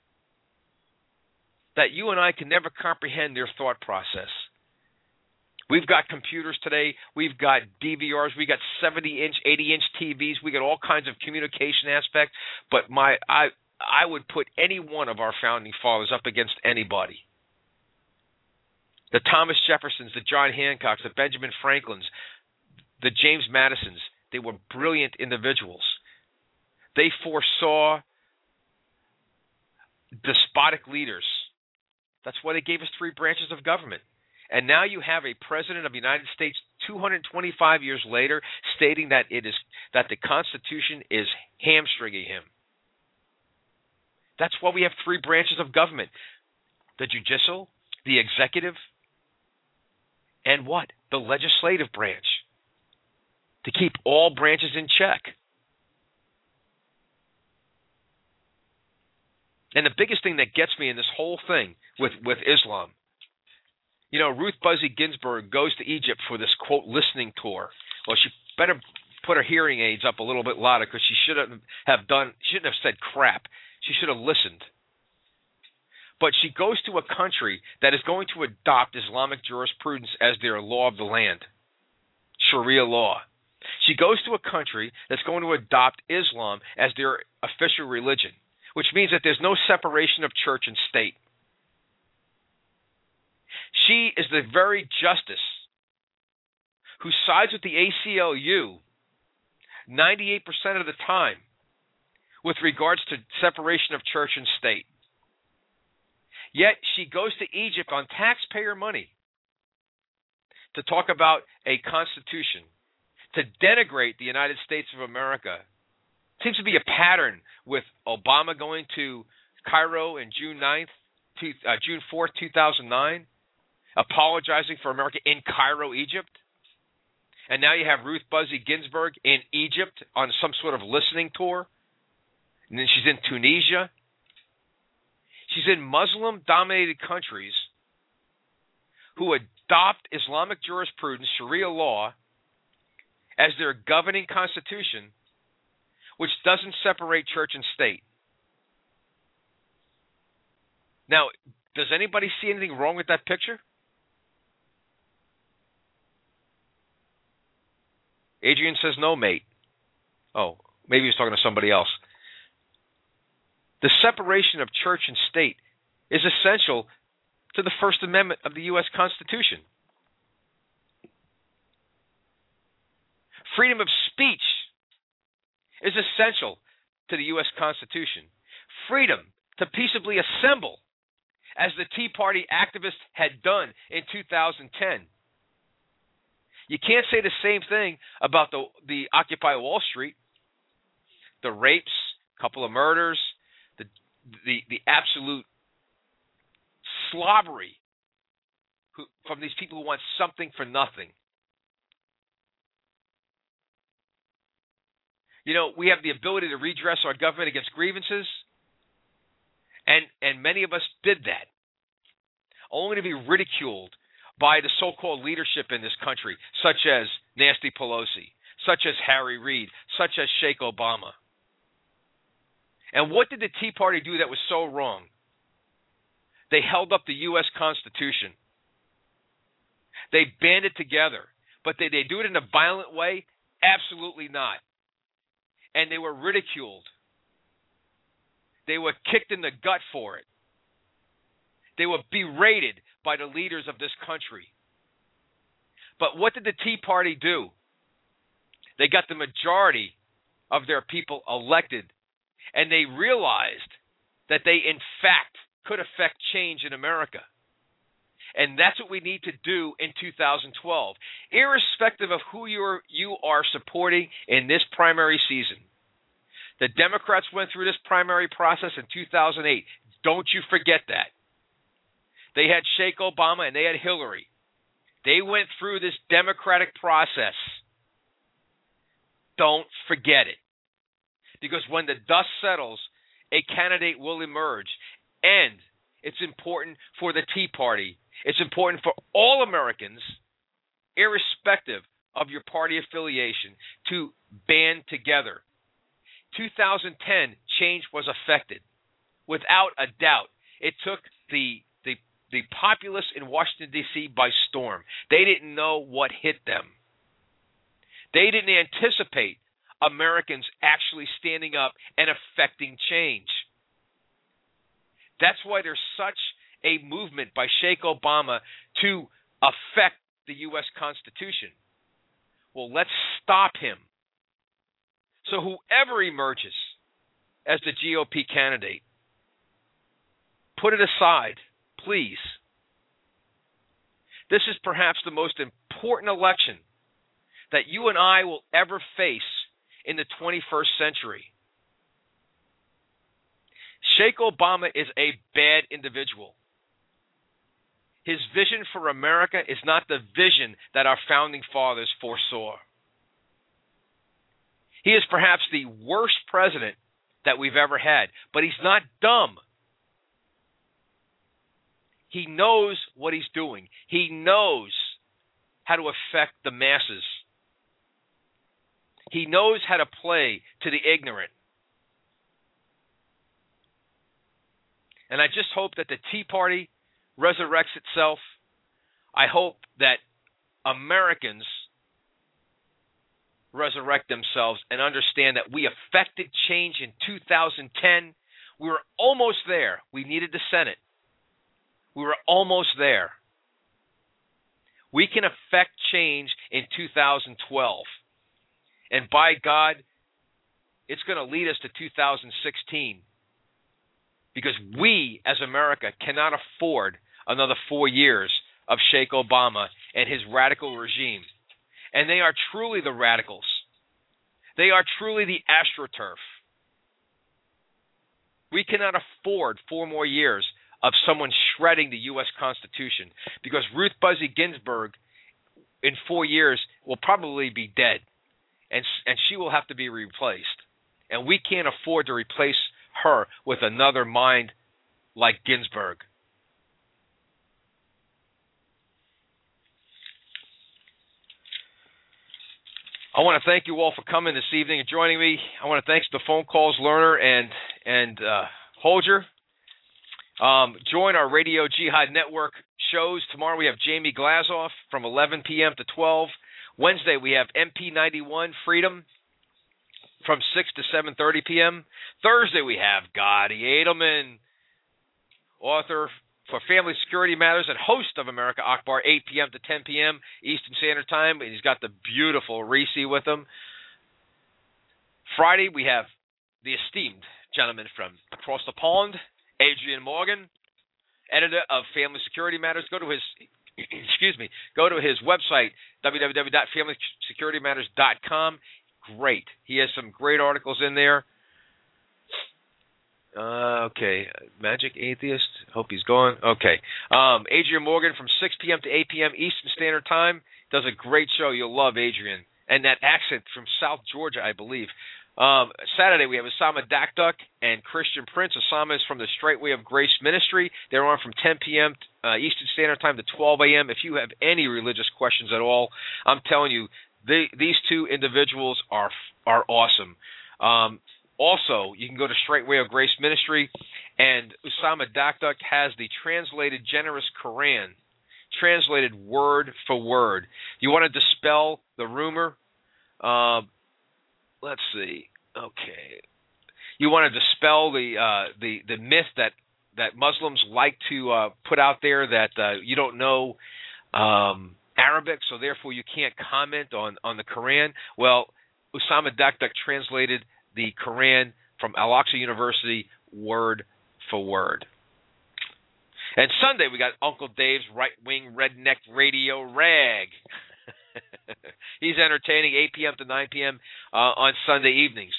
that you and I can never comprehend their thought process. We've got computers today. We've got D V Rs. We've got seventy-inch, eighty-inch T Vs. We got all kinds of communication aspects. But my, I, I would put any one of our founding fathers up against anybody. The Thomas Jeffersons, the John Hancocks, the Benjamin Franklins, the James Madisons, they were brilliant individuals. They foresaw despotic leaders. That's why they gave us three branches of government. And now you have a president of the United States two hundred twenty-five years later stating that it is that the Constitution is hamstringing him. That's why we have three branches of government: the judicial, the executive, and what? The legislative branch, to keep all branches in check. And the biggest thing that gets me in this whole thing with, with Islam, you know, Ruth Buzzy Ginsburg goes to Egypt for this, quote, listening tour. Well, she better put her hearing aids up a little bit louder, because she shouldn't have done, she shouldn't have said crap. She should have listened. But she goes to a country that is going to adopt Islamic jurisprudence as their law of the land, Sharia law. She goes to a country that's going to adopt Islam as their official religion, which means that there's no separation of church and state. She is the very justice who sides with the A C L U ninety-eight percent of the time with regards to separation of church and state. Yet she goes to Egypt on taxpayer money to talk about a constitution, to denigrate the United States of America. Seems to be a pattern with Obama going to Cairo in June ninth, two, uh, June fourth, two thousand nine, apologizing for America in Cairo, Egypt. And now you have Ruth Buzzy Ginsburg in Egypt on some sort of listening tour. And then she's in Tunisia. She's in Muslim-dominated countries who adopt Islamic jurisprudence, Sharia law, as their governing constitution, which doesn't separate church and state. Now, does anybody see anything wrong with that picture? Adrian says no, mate. Oh, maybe he was talking to somebody else. The separation of church and state is essential to the First Amendment of the U S Constitution. Freedom of speech is essential to the U S Constitution. Freedom to peaceably assemble, as the Tea Party activists had done in two thousand ten. You can't say the same thing about the, the Occupy Wall Street, the rapes, a couple of murders, the, the, the absolute slobbery who, from these people who want something for nothing. You know, we have the ability to redress our government against grievances, and, and many of us did that, only to be ridiculed by the so-called leadership in this country, such as Nancy Pelosi, such as Harry Reid, such as Sheikh Obama. And what did the Tea Party do that was so wrong? They held up the U S Constitution. They banded together. But did they do it in a violent way? Absolutely not. And they were ridiculed. They were kicked in the gut for it. They were berated by the leaders of this country. But what did the Tea Party do? They got the majority of their people elected, and they realized that they, in fact, could affect change in America. And that's what we need to do in two thousand twelve, irrespective of who you're, you are supporting in this primary season. The Democrats went through this primary process in two thousand eight. Don't you forget that. They had Sheikh Obama and they had Hillary. They went through this democratic process. Don't forget it. Because when the dust settles, a candidate will emerge. And it's important for the Tea Party. It's important for all Americans, irrespective of your party affiliation, to band together. two thousand ten, change was affected. Without a doubt. It took the the the populace in Washington, D C by storm. They didn't know what hit them. They didn't anticipate Americans actually standing up and affecting change. That's why there's such a movement by Sheikh Obama to affect the U S Constitution. Well, let's stop him. So whoever emerges as the G O P candidate, put it aside, please. This is perhaps the most important election that you and I will ever face in the twenty-first century. Sheikh Obama is a bad individual. His vision for America is not the vision that our founding fathers foresaw. He is perhaps the worst president that we've ever had, but he's not dumb. He knows what he's doing. He knows how to affect the masses. He knows how to play to the ignorant. And I just hope that the Tea Party resurrects itself. I hope that Americans resurrect themselves and understand that we affected change in two thousand ten. We were almost there. We needed the Senate. We were almost there. We can affect change in two thousand twelve. And by God, it's going to lead us to two thousand sixteen. Because we, as America, cannot afford another four years of Sheikh Obama and his radical regime. And they are truly the radicals. They are truly the AstroTurf. We cannot afford four more years of someone shredding the U S Constitution, because Ruth Buzzy Ginsburg in four years will probably be dead, and and she will have to be replaced. And we can't afford to replace her with another mind like Ginsburg. I want to thank you all for coming this evening and joining me. I want to thank the phone calls, Lerner and and uh, Holger. Um, join our Radio Jihad Network shows. Tomorrow we have Jamie Glazoff from eleven p.m. to twelve. Wednesday we have M P ninety-one Freedom from six to seven thirty p.m. Thursday we have Gadi Edelman, author for Family Security Matters and host of America Akbar, eight p.m. to ten p.m. Eastern Standard Time. He's got the beautiful Reese with him. Friday we have the esteemed gentleman from across the pond, Adrian Morgan, editor of Family Security Matters. Go to his excuse me, go to his website, w w w dot family security matters dot com. Great. He has some great articles in there. Uh, okay. Magic Atheist. Hope he's gone. Okay. Um, Adrian Morgan from six p.m. to eight p.m. Eastern Standard Time. Does a great show. You'll love Adrian. And that accent from South Georgia, I believe. Um, Saturday, we have Osama Dakduk and Christian Prince. Osama is from the Straight Way of Grace Ministry. They're on from ten p.m. Uh, Eastern Standard Time to twelve a.m. If you have any religious questions at all, I'm telling you, they, these two individuals are are awesome. Um, also, you can go to Straight Way of Grace Ministry, and Osama Dakduk has the translated Generous Quran, translated word for word. You want to dispel the rumor? Uh, let's see. Okay. You want to dispel the uh, the the myth that, that Muslims like to uh, put out there that uh, you don't know um, Arabic, so therefore you can't comment on, on the Quran. Well, Osama Dakduk translated the Quran from Al-Aqsa University word for word. And Sunday we got Uncle Dave's right-wing redneck radio rag. He's entertaining eight p.m. to nine p.m. Uh, on Sunday evenings.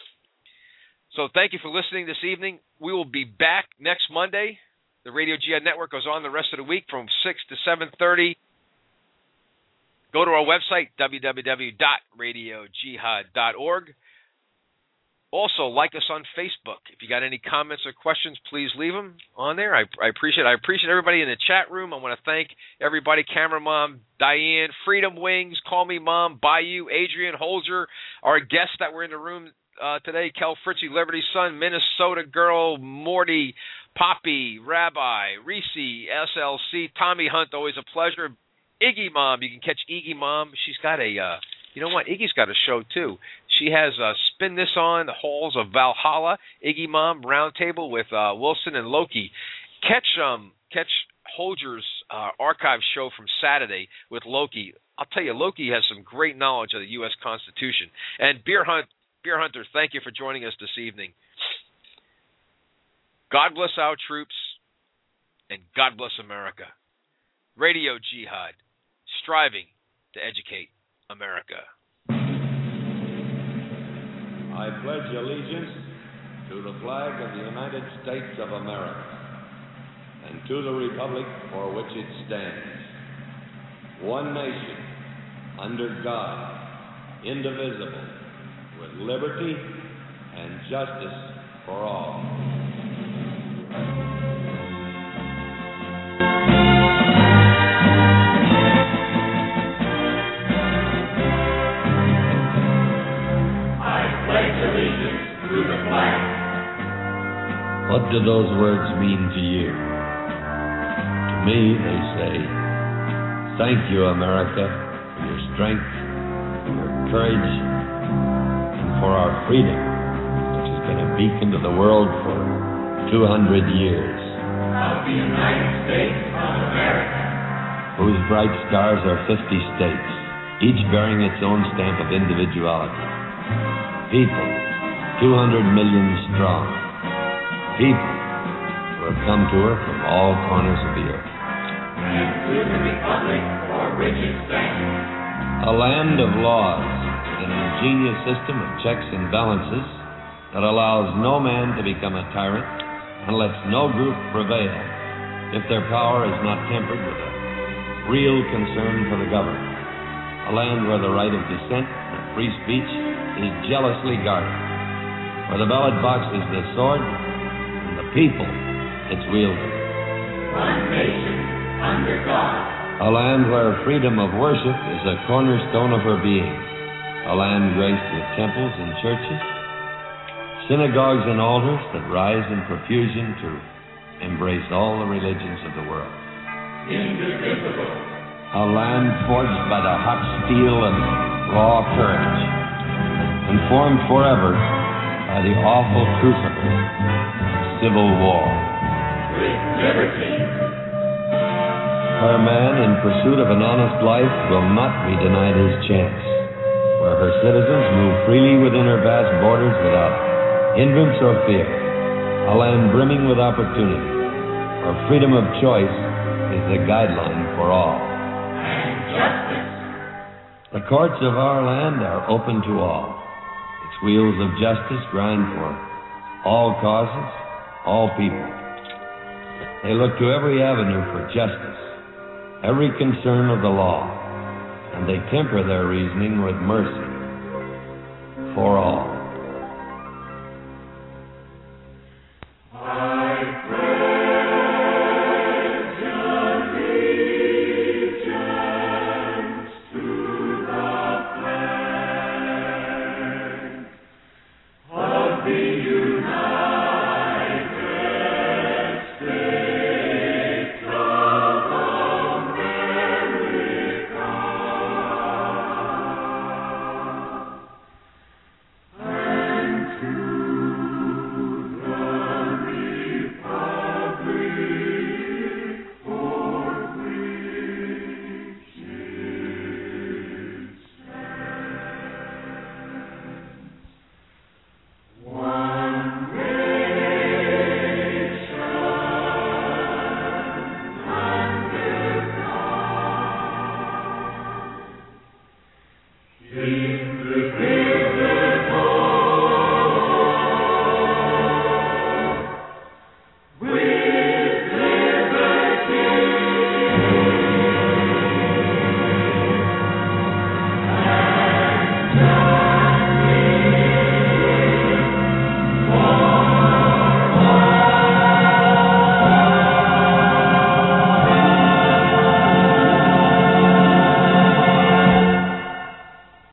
So thank you for listening this evening. We will be back next Monday. The Radio Jihad Network goes on the rest of the week from six to seven thirty. Go to our website, w w w dot radio jihad dot org. Also, like us on Facebook. If you got any comments or questions, please leave them on there. I, I appreciate I appreciate everybody in the chat room. I want to thank everybody, Camera Mom, Diane, Freedom Wings, Call Me Mom, Bayou, Adrian, Holger, our guests that were in the room uh, today, Kel Fritzy, Liberty Son, Minnesota Girl, Morty, Poppy, Rabbi, Reese, S L C, Tommy Hunt, always a pleasure. Iggy Mom, you can catch Iggy Mom. She's got a, uh, you know what, Iggy's got a show too. She has uh, Spin This On, The Halls of Valhalla, Iggy Mom, Roundtable with uh, Wilson and Loki. Catch um, catch Holger's uh, archive show from Saturday with Loki. I'll tell you, Loki has some great knowledge of the U S Constitution. And Beer Hunt, Beer Hunters, thank you for joining us this evening. God bless our troops, and God bless America. Radio Jihad, striving to educate America. I pledge allegiance to the flag of the United States of America and to the republic for which it stands, one nation, under God, indivisible, with liberty and justice for all. What do those words mean to you? To me, they say, thank you, America, for your strength, for your courage, and for our freedom, which has been a beacon to the world for two hundred years. Of the United States of America, whose bright stars are fifty states, each bearing its own stamp of individuality. People, two hundred million strong. People who have come to her from all corners of the earth. And to the republic for which it stands. A land of laws, with an ingenious system of checks and balances that allows no man to become a tyrant and lets no group prevail if their power is not tempered with a real concern for the governed. A land where the right of dissent and free speech is jealously guarded, where the ballot box is the sword and the people its wielder. One nation under God. A land where freedom of worship is a cornerstone of her being. A land graced with temples and churches, synagogues and altars that rise in profusion to embrace all the religions of the world. Indivisible. A land forged by the hot steel and raw courage, and formed forever by the awful crucible of civil war. With liberty. Where man in pursuit of an honest life will not be denied his chance. Where her citizens move freely within her vast borders without hindrance or fear. A land brimming with opportunity, where freedom of choice is the guideline for all. And justice. The courts of our land are open to all. Its wheels of justice grind for all causes, all people. They look to every avenue for justice, every concern of the law, and they temper their reasoning with mercy for all. He